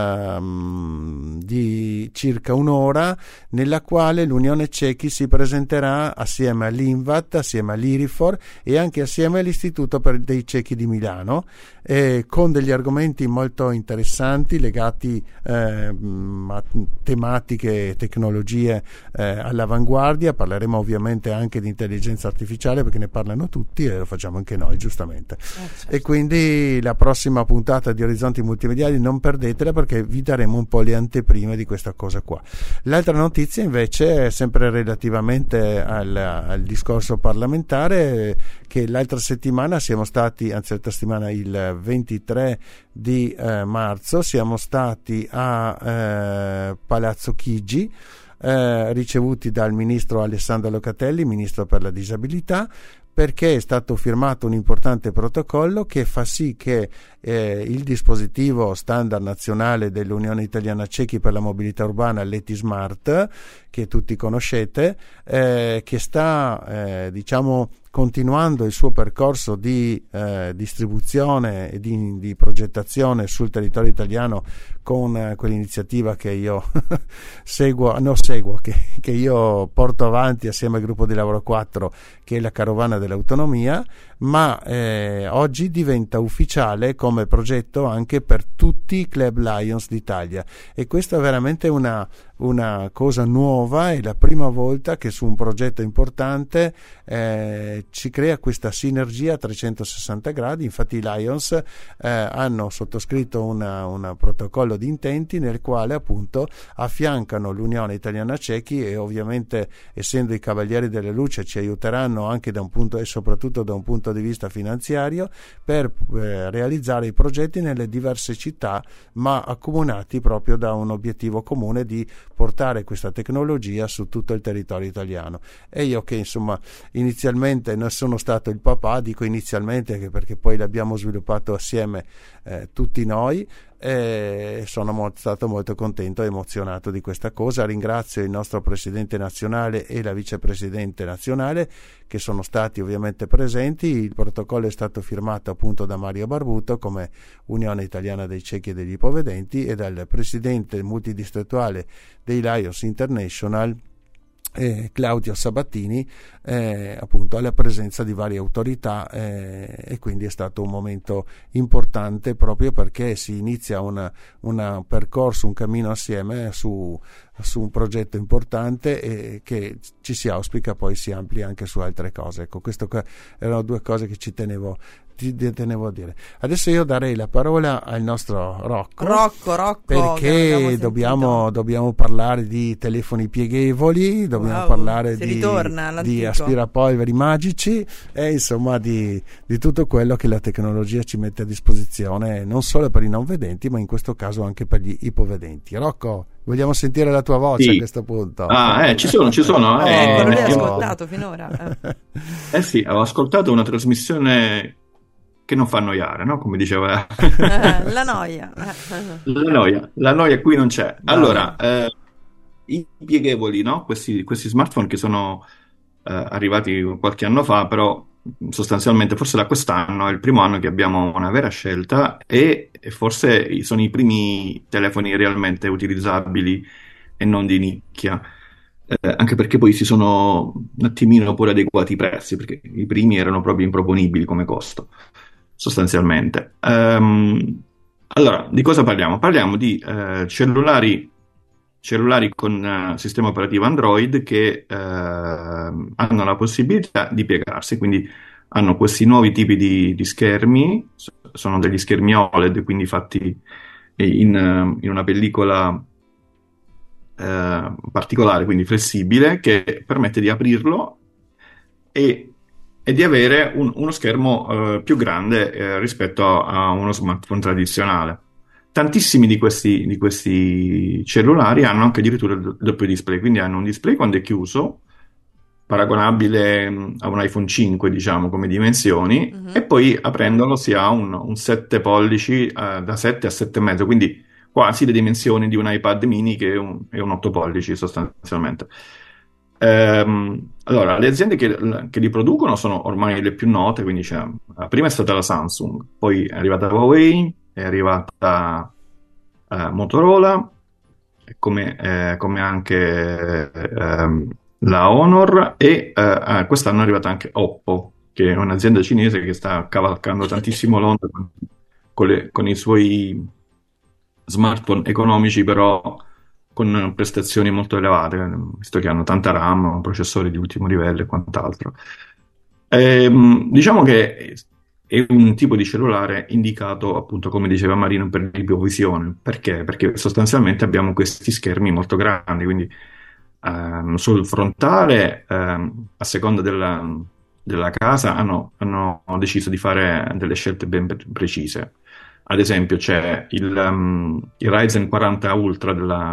circa un'ora nella quale l'Unione Cechi si presenterà assieme all'Invat, assieme all'Irifor e anche assieme all'Istituto dei Cechi di Milano, con degli argomenti molto interessanti legati a tematiche e tecnologie all'avanguardia, parleremo ovviamente anche di intelligenza artificiale, perché ne parlano tutti e lo facciamo anche noi, giustamente. Certo. E quindi la prossima puntata di Orizzonti Multimediali non perdetela, perché vi daremo un po' le anteprime di questa cosa qua. L'altra notizia invece è sempre relativamente al discorso parlamentare, che l'altra settimana siamo stati, anzi l'altra settimana, il 23 di marzo, siamo stati a Palazzo Chigi, ricevuti dal ministro Alessandro Locatelli, ministro per la disabilità, perché è stato firmato un importante protocollo che fa sì che il dispositivo standard nazionale dell'Unione Italiana Cechi per la mobilità urbana, l'ETISmart, che tutti conoscete, che sta diciamo continuando il suo percorso di distribuzione e di progettazione sul territorio italiano, con quell'iniziativa che io che io porto avanti assieme al gruppo di lavoro 4, che è la Carovana dell'Autonomia, ma oggi diventa ufficiale come progetto anche per tutti i Club Lions d'Italia, e questa è veramente una cosa nuova, è la prima volta che su un progetto importante ci crea questa sinergia a 360 gradi. Infatti i Lions hanno sottoscritto un protocollo di intenti nel quale appunto affiancano l'Unione Italiana Cechi, e ovviamente, essendo i Cavalieri della Luce, ci aiuteranno anche da un punto e soprattutto da un punto di vista finanziario per realizzare i progetti nelle diverse città, ma accomunati proprio da un obiettivo comune di portare questa tecnologia su tutto il territorio italiano. E io, che insomma inizialmente non sono stato il papà, dico inizialmente perché poi l'abbiamo sviluppato assieme tutti noi, sono stato molto contento e emozionato di questa cosa. Ringrazio il nostro presidente nazionale e la vicepresidente nazionale, che sono stati ovviamente presenti. Il protocollo è stato firmato appunto da Mario Barbuto come Unione Italiana dei Cechi e degli Ipovedenti, e dal presidente multidistrettuale dei Lions International, Claudio Sabattini, appunto alla presenza di varie autorità, e quindi è stato un momento importante, proprio perché si inizia un percorso, un cammino assieme su un progetto importante, e che ci si auspica poi si ampli anche su altre cose. Ecco, queste erano due cose che ci tenevo a dire. Adesso io darei la parola al nostro Rocco, perché dobbiamo parlare di telefoni pieghevoli, dobbiamo parlare di aspirapolveri magici, e insomma di tutto quello che la tecnologia ci mette a disposizione, non solo per i non vedenti, ma in questo caso anche per gli ipovedenti. Rocco, vogliamo sentire la tua voce a questo punto. Ci sono. Non l'hai ascoltato finora. Sì, ho ascoltato una trasmissione che non fa annoiare, no? Come diceva la noia. La noia qui non c'è. Allora, i pieghevoli, no? Questi smartphone che sono arrivati qualche anno fa, però sostanzialmente forse da quest'anno è il primo anno che abbiamo una vera scelta, e forse sono i primi telefoni realmente utilizzabili e non di nicchia. Anche perché poi si sono un attimino pure adeguati i prezzi, perché i primi erano proprio improponibili come costo, sostanzialmente. Allora, di cosa parliamo? Parliamo di cellulari con sistema operativo Android che hanno la possibilità di piegarsi, quindi hanno questi nuovi tipi di schermi, sono degli schermi OLED, quindi fatti in una pellicola particolare, quindi flessibile, che permette di aprirlo e di avere uno schermo più grande rispetto a uno smartphone tradizionale. Tantissimi di questi cellulari hanno anche addirittura il doppio display, quindi hanno un display quando è chiuso, paragonabile a un iPhone 5, diciamo, come dimensioni, e poi aprendolo si ha un 7 pollici da 7 a 7,5, quindi quasi le dimensioni di un iPad mini, che è un 8 pollici sostanzialmente. Allora, le aziende che li producono sono ormai le più note, quindi prima è stata la Samsung, poi è arrivata Huawei, è arrivata Motorola, come anche la Honor, e quest'anno è arrivata anche Oppo, che è un'azienda cinese che sta cavalcando tantissimo l'onda con i suoi smartphone economici, però con prestazioni molto elevate, visto che hanno tanta RAM, processori di ultimo livello e quant'altro. Diciamo che è un tipo di cellulare indicato, appunto, come diceva Marino, per l'ipovisione. Perché? Perché sostanzialmente abbiamo questi schermi molto grandi, quindi sul frontale, a seconda della casa, hanno deciso di fare delle scelte ben precise. Ad esempio c'è il Ryzen 40 Ultra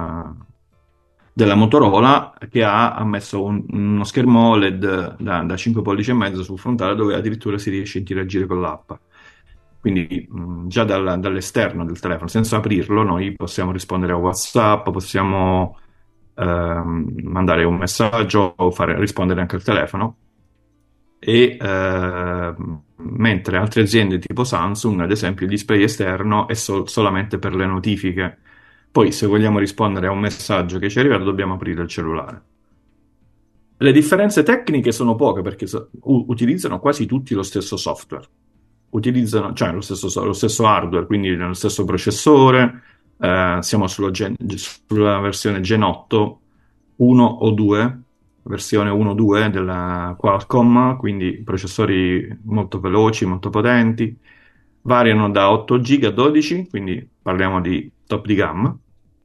della Motorola, che ha messo uno schermo OLED da 5 pollici e mezzo sul frontale, dove addirittura si riesce a interagire con l'app. Quindi già dall'esterno del telefono, senza aprirlo, noi possiamo rispondere a WhatsApp, possiamo mandare un messaggio o rispondere anche al telefono. E mentre altre aziende tipo Samsung, ad esempio, il display esterno è solamente per le notifiche. Poi, se vogliamo rispondere a un messaggio che ci arriva, dobbiamo aprire il cellulare. Le differenze tecniche sono poche, perché utilizzano quasi tutti lo stesso software. Utilizzano, cioè, lo stesso hardware, quindi lo stesso processore. Siamo sulla versione Gen 8 1 o 2, versione 1.2 della Qualcomm, quindi processori molto veloci, molto potenti. Variano da 8 GB a 12, quindi parliamo di top di gamma.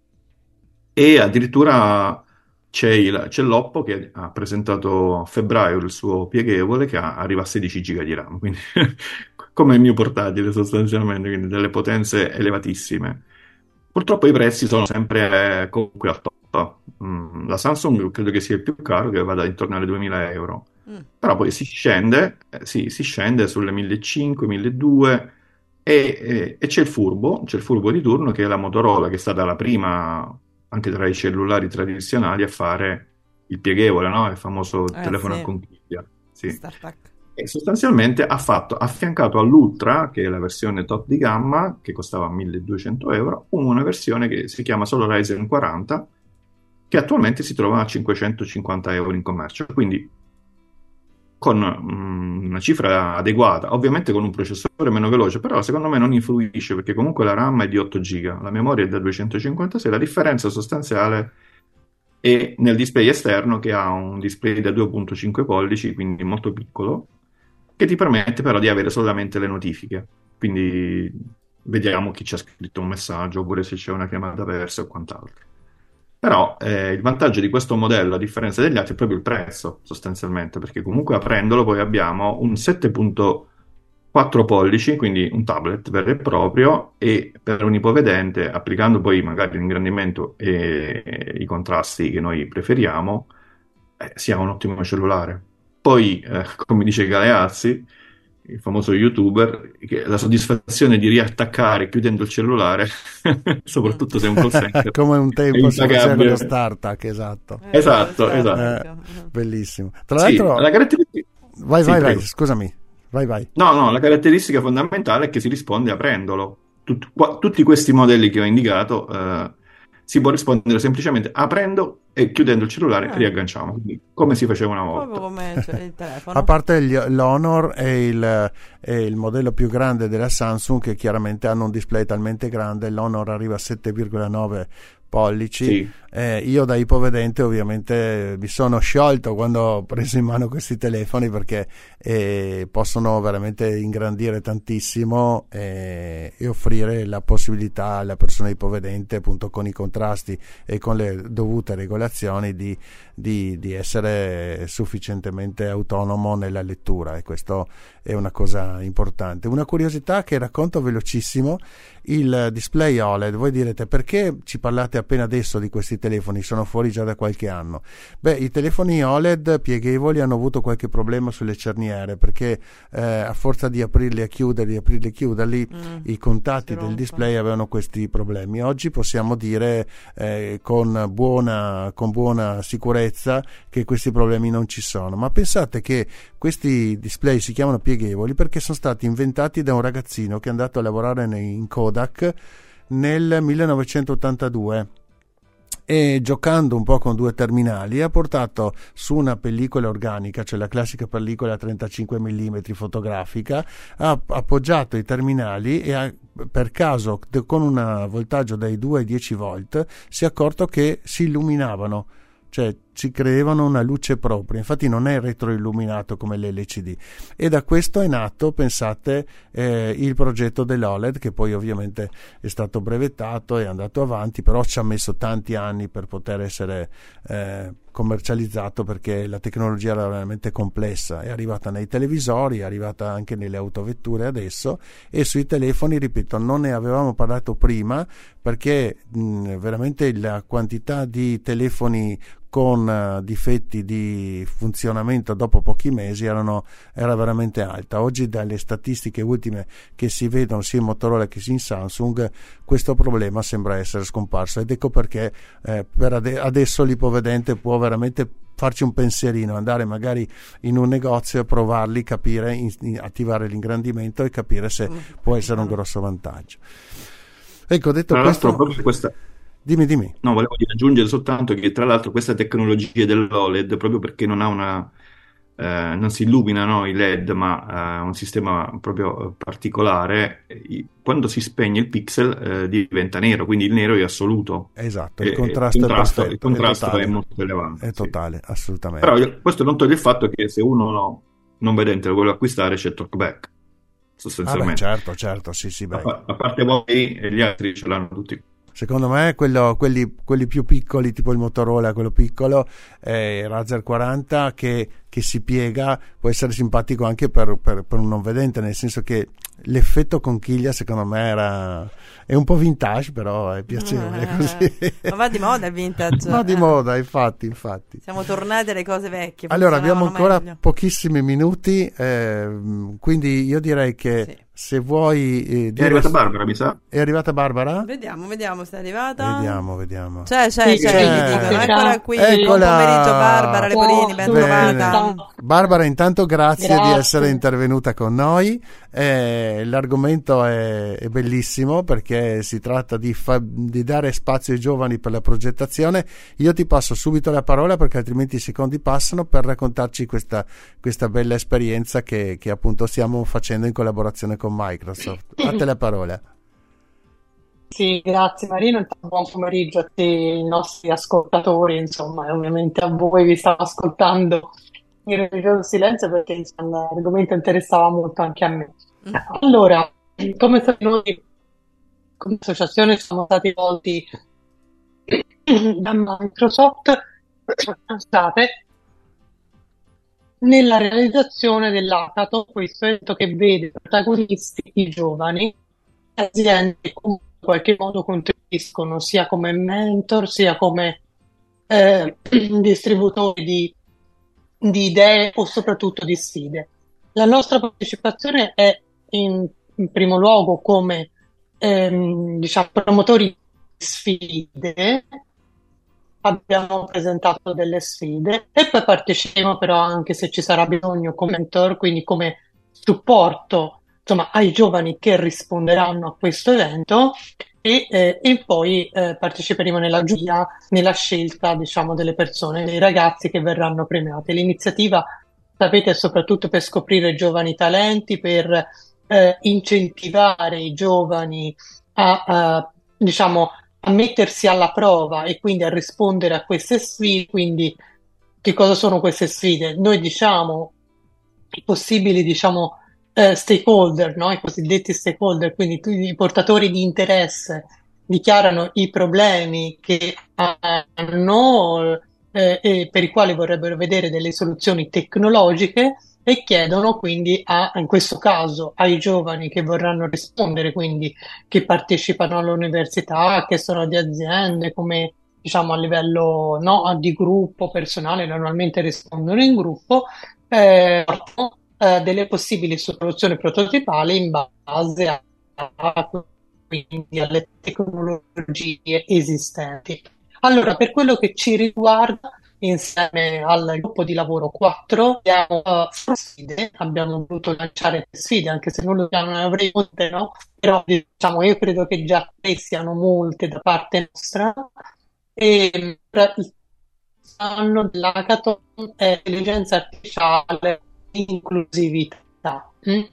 E addirittura c'è l'Oppo, che ha presentato a febbraio il suo pieghevole, che arriva a 16 GB di RAM, quindi come il mio portatile sostanzialmente, quindi delle potenze elevatissime. Purtroppo i prezzi sono sempre comunque al top. La Samsung credo che sia il più caro, che vada intorno alle 2000 euro. Però poi si scende sulle 1500, 1200, e c'è il furbo di turno, che è la Motorola, che è stata la prima, anche tra i cellulari tradizionali, a fare il pieghevole, no? Il famoso telefono a conchiglia. Sì. E sostanzialmente ha affiancato all'Ultra, che è la versione top di gamma, che costava 1200 euro, una versione che si chiama solo Ryzen 40, che attualmente si trova a 550 euro in commercio. Quindi con una cifra adeguata, ovviamente con un processore meno veloce, però secondo me non influisce, perché comunque la RAM è di 8 GB, la memoria è da 256, la differenza sostanziale è nel display esterno, che ha un display da 2.5 pollici, quindi molto piccolo, che ti permette però di avere solamente le notifiche, quindi vediamo chi ci ha scritto un messaggio, oppure se c'è una chiamata persa o quant'altro. Però il vantaggio di questo modello, a differenza degli altri, è proprio il prezzo, sostanzialmente, perché comunque aprendolo poi abbiamo un 7.4 pollici, quindi un tablet vero e proprio, e per un ipovedente, applicando poi magari l'ingrandimento e i contrasti che noi preferiamo, si ha un ottimo cellulare. Poi, come dice Galeazzi, il famoso youtuber, che la soddisfazione di riattaccare chiudendo il cellulare, soprattutto se è un call center, come un tempo si faceva lo StarTAC, esatto. Esatto. Bellissimo. Tra l'altro, la caratteristica... vai, scusami, vai. No, la caratteristica fondamentale è che si risponde aprendolo. Tutti questi modelli che ho indicato si può rispondere semplicemente aprendo e chiudendo il cellulare, riagganciamo, quindi come si faceva una volta. Proprio come il telefono. A parte l'Honor è il modello più grande della Samsung, che chiaramente hanno un display talmente grande, l'Honor arriva a 7,9 pollici. Sì. Io da ipovedente ovviamente mi sono sciolto quando ho preso in mano questi telefoni, perché possono veramente ingrandire tantissimo e offrire la possibilità alla persona ipovedente, appunto con i contrasti e con le dovute regolazioni, di essere sufficientemente autonomo nella lettura, e questo è una cosa importante. Una curiosità che racconto velocissimo: il display OLED. Voi direte, perché ci parlate appena adesso di questi telefoni? Sono fuori già da qualche anno. I telefoni OLED pieghevoli hanno avuto qualche problema sulle cerniere, perché a forza di aprirli e chiuderli, i contatti del display avevano questi problemi. Oggi possiamo dire con buona sicurezza che questi problemi non ci sono. Ma pensate che questi display si chiamano pieghevoli perché sono stati inventati da un ragazzino che è andato a lavorare in Kodak nel 1982, e giocando un po' con due terminali ha portato su una pellicola organica, cioè la classica pellicola 35 mm fotografica, ha appoggiato i terminali e per caso con un voltaggio dai 2 ai 10 volt si è accorto che si illuminavano, cioè ci creavano una luce propria, infatti non è retroilluminato come l'LCD, e da questo è nato, pensate, il progetto dell'OLED, che poi ovviamente è stato brevettato e è andato avanti, però ci ha messo tanti anni per poter essere commercializzato, perché la tecnologia era veramente complessa, è arrivata nei televisori, è arrivata anche nelle autovetture adesso, e sui telefoni, ripeto, non ne avevamo parlato prima perché veramente la quantità di telefoni con difetti di funzionamento dopo pochi mesi era veramente alta. Oggi dalle statistiche ultime che si vedono sia in Motorola che in Samsung, questo problema sembra essere scomparso, ed ecco perché per adesso l'ipovedente può veramente farci un pensierino, andare magari in un negozio, provarli, capire, attivare l'ingrandimento e capire se può essere un grosso vantaggio. Ecco, detto Tra questo, l'altro, proprio questa... dimmi. No, volevo aggiungere soltanto che tra l'altro questa tecnologia dell'OLED, proprio perché non ha non si illuminano i LED, ma ha un sistema proprio particolare, quando si spegne il pixel diventa nero, quindi il nero è assoluto. Esatto, il contrasto è perfetto, il contrasto totale, è molto elevato. È totale, sì. Assolutamente. Però questo non toglie il fatto che se uno non vedente lo vuole acquistare, c'è talkback, sostanzialmente. Certo, sì, beh. A parte voi, e gli altri ce l'hanno tutti. Secondo me quelli più piccoli, tipo il Motorola, quello piccolo, il Razer 40 che si piega, può essere simpatico anche per un non vedente, nel senso che l'effetto conchiglia secondo me è un po' vintage, però è piacevole così. Ma va di moda il vintage. Va di moda, infatti. Siamo tornati alle cose vecchie. Allora abbiamo ancora meglio. pochissimi minuti, quindi io direi che sì. Se vuoi è arrivata Barbara, mi sa. È arrivata Barbara? Vediamo se è arrivata. Vediamo. C'è, Sì, gli dicono. Eccola qui. Buon pomeriggio Barbara Lepolini, ben trovata. Barbara, intanto grazie di essere intervenuta con noi. L'argomento è bellissimo, perché si tratta di dare spazio ai giovani per la progettazione. Io ti passo subito la parola, perché altrimenti i secondi passano, per raccontarci questa bella esperienza che appunto stiamo facendo in collaborazione con Microsoft. A te la parola. Sì, grazie Marino, intanto buon pomeriggio a te, i nostri ascoltatori, insomma, e ovviamente a voi vi stavo ascoltando in religioso silenzio, perché insomma, l'argomento interessava molto anche a me. Allora, come noi come associazione siamo stati volti da Microsoft, scusate, nella realizzazione dell'hackathon, questo evento che vede protagonisti i giovani, aziende che in qualche modo contribuiscono sia come mentor, sia come distributori di idee o soprattutto di sfide. La nostra partecipazione è in primo luogo come promotori di sfide. Abbiamo presentato delle sfide e poi parteciperemo però anche, se ci sarà bisogno, come mentor, quindi come supporto, insomma, ai giovani che risponderanno a questo evento, e poi parteciperemo nella giuria, nella scelta, diciamo, delle persone, dei ragazzi che verranno premiati. L'iniziativa, sapete, è soprattutto per scoprire giovani talenti, per incentivare i giovani a mettersi alla prova e quindi a rispondere a queste sfide. Quindi che cosa sono queste sfide? Noi diciamo i possibili stakeholder, no? I cosiddetti stakeholder, quindi tutti i portatori di interesse dichiarano i problemi che hanno e per i quali vorrebbero vedere delle soluzioni tecnologiche, e chiedono quindi in questo caso ai giovani che vorranno rispondere, quindi che partecipano all'università, che sono di aziende, come diciamo a livello di gruppo personale, normalmente rispondono in gruppo, delle possibili soluzioni prototipali in base quindi alle tecnologie esistenti. Allora, per quello che ci riguarda, insieme al gruppo di lavoro 4 abbiamo sfide, abbiamo voluto lanciare sfide, anche se non ne avrei molte, no? Però diciamo io credo che già 3 siano molte da parte nostra, e il anno dell'hackathon è intelligenza artificiale e inclusività.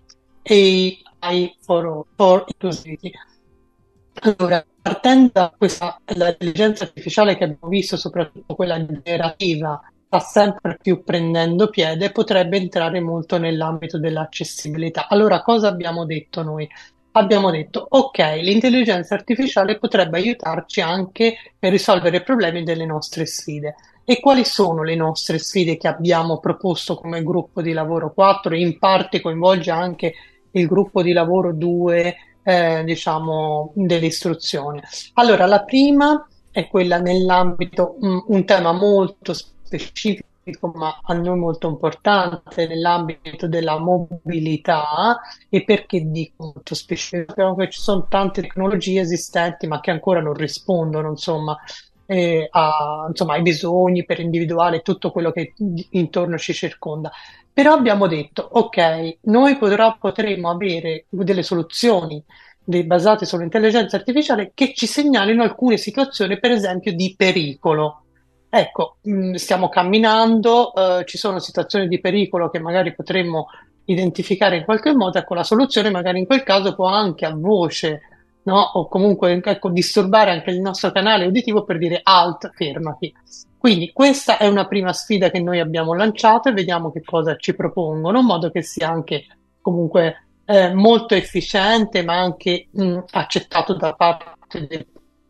AI for inclusivity. Allora, partendo da questa l'intelligenza artificiale che abbiamo visto, soprattutto quella generativa, sta sempre più prendendo piede, potrebbe entrare molto nell'ambito dell'accessibilità. Allora, cosa abbiamo detto noi? Abbiamo detto, ok, l'intelligenza artificiale potrebbe aiutarci anche per risolvere i problemi delle nostre sfide. E quali sono le nostre sfide che abbiamo proposto come gruppo di lavoro 4? In parte coinvolge anche il gruppo di lavoro 2, diciamo, dell'istruzione. Allora, la prima è quella nell'ambito, un tema molto specifico, ma a noi molto importante, nell'ambito della mobilità. E perché dico molto specifico? Sappiamo che ci sono tante tecnologie esistenti, ma che ancora non rispondono, insomma, ai bisogni per individuare tutto quello che intorno ci circonda. Però abbiamo detto, ok, noi potremo avere delle soluzioni basate sull'intelligenza artificiale che ci segnalino alcune situazioni, per esempio, di pericolo. Ecco, stiamo camminando, ci sono situazioni di pericolo che magari potremmo identificare in qualche modo, ecco, la soluzione magari in quel caso può anche a voce, no? O comunque, ecco, disturbare anche il nostro canale uditivo per dire alt, fermati. Quindi questa è una prima sfida che noi abbiamo lanciato e vediamo che cosa ci propongono, in modo che sia anche comunque molto efficiente, ma anche accettato da parte dei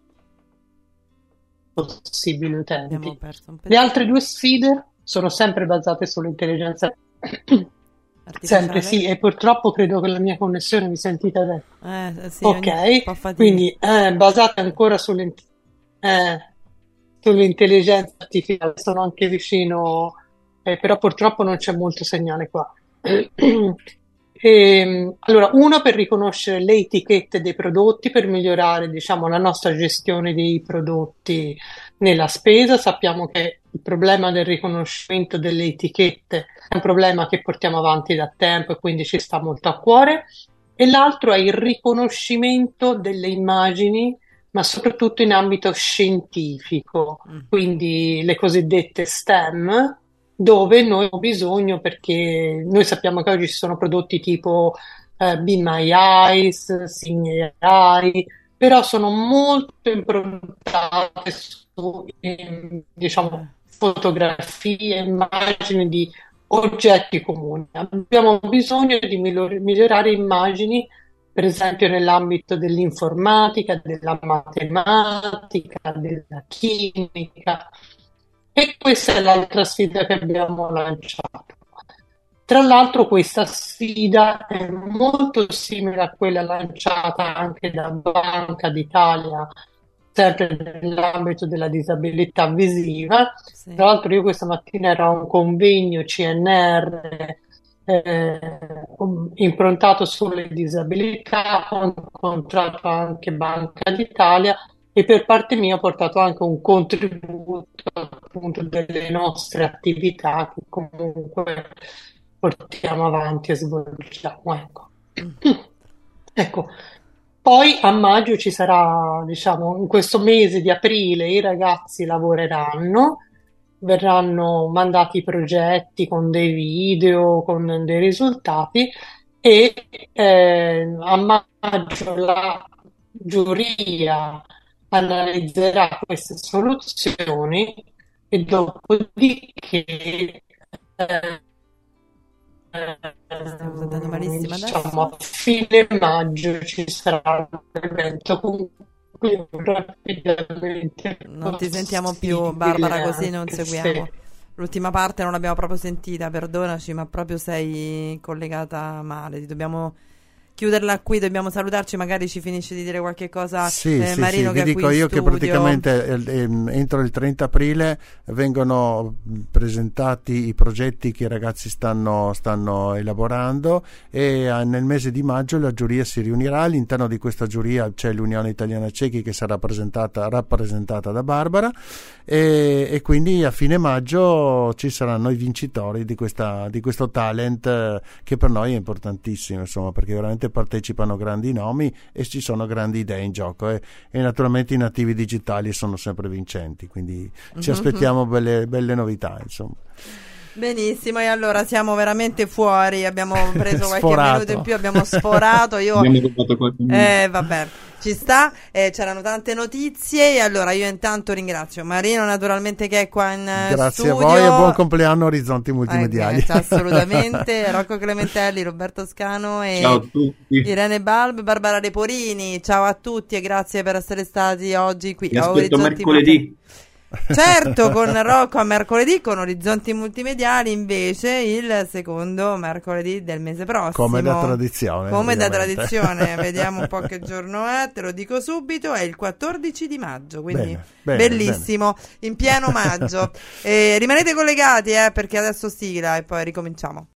possibili utenti. Le altre due sfide sono sempre basate sull'intelligenza sempre sì, e purtroppo credo che la mia connessione mi sentite adesso. Sì, ok, quindi basate ancora sull'intelligenza artificiale, sono anche vicino, però purtroppo non c'è molto segnale qua. Allora, uno per riconoscere le etichette dei prodotti, per migliorare, diciamo, la nostra gestione dei prodotti nella spesa. Sappiamo che il problema del riconoscimento delle etichette è un problema che portiamo avanti da tempo e quindi ci sta molto a cuore. E l'altro è il riconoscimento delle immagini, ma soprattutto in ambito scientifico, quindi le cosiddette STEM, dove noi abbiamo bisogno, perché noi sappiamo che oggi ci sono prodotti tipo Be My Eyes, Sing AI, però sono molto improntate su, diciamo, fotografie, immagini di oggetti comuni. Abbiamo bisogno di migliorare immagini, per esempio nell'ambito dell'informatica, della matematica, della chimica. E questa è l'altra sfida che abbiamo lanciato. Tra l'altro questa sfida è molto simile a quella lanciata anche da Banca d'Italia, sempre nell'ambito della disabilità visiva. Sì. Tra l'altro io questa mattina ero a un convegno CNR improntato sulle disabilità, ho incontrato anche Banca d'Italia e per parte mia ho portato anche un contributo appunto delle nostre attività che comunque portiamo avanti e svolgiamo. Ecco. Ecco. Poi a maggio ci sarà, diciamo, in questo mese di aprile i ragazzi lavoreranno, verranno mandati i progetti con dei video, con dei risultati e a maggio la giuria analizzerà queste soluzioni e dopodiché diciamo a fine maggio ci sarà un evento con cui rapidamente non ti sentiamo più, Barbara, così non seguiamo. L'ultima parte non l'abbiamo proprio sentita, perdonaci, ma proprio sei collegata male. Dobbiamo chiuderla qui, dobbiamo salutarci, magari ci finisci di dire qualche cosa. Marino, vi dico io che praticamente entro il 30 aprile vengono presentati i progetti che i ragazzi stanno elaborando e nel mese di maggio la giuria si riunirà. All'interno di questa giuria c'è l'Unione Italiana Ciechi che sarà rappresentata da Barbara e quindi a fine maggio ci saranno i vincitori di questo talent che per noi è importantissimo, insomma, perché veramente naturalmente partecipano grandi nomi e ci sono grandi idee in gioco, e naturalmente i nativi digitali sono sempre vincenti, quindi ci aspettiamo belle novità, insomma. Benissimo, e allora siamo veramente fuori, abbiamo preso qualche minuto in più, abbiamo sforato, vabbè, ci sta, c'erano tante notizie, e allora io intanto ringrazio Marino naturalmente che è qua in grazie studio. A voi e buon compleanno Orizzonti Multimediali. Assolutamente. Rocco Clementelli, Roberto Scano e ciao a tutti. Irene Balb, Barbara Leporini, ciao a tutti e grazie per essere stati oggi qui. Vi aspetto mercoledì. Certo, con Rocco a mercoledì, con Orizzonti Multimediali invece il secondo mercoledì del mese prossimo. Come da tradizione. Vediamo un po' che giorno è, te lo dico subito, è il 14 di maggio, quindi bene, bellissimo, in pieno maggio. Rimanete collegati perché adesso sigla e poi ricominciamo.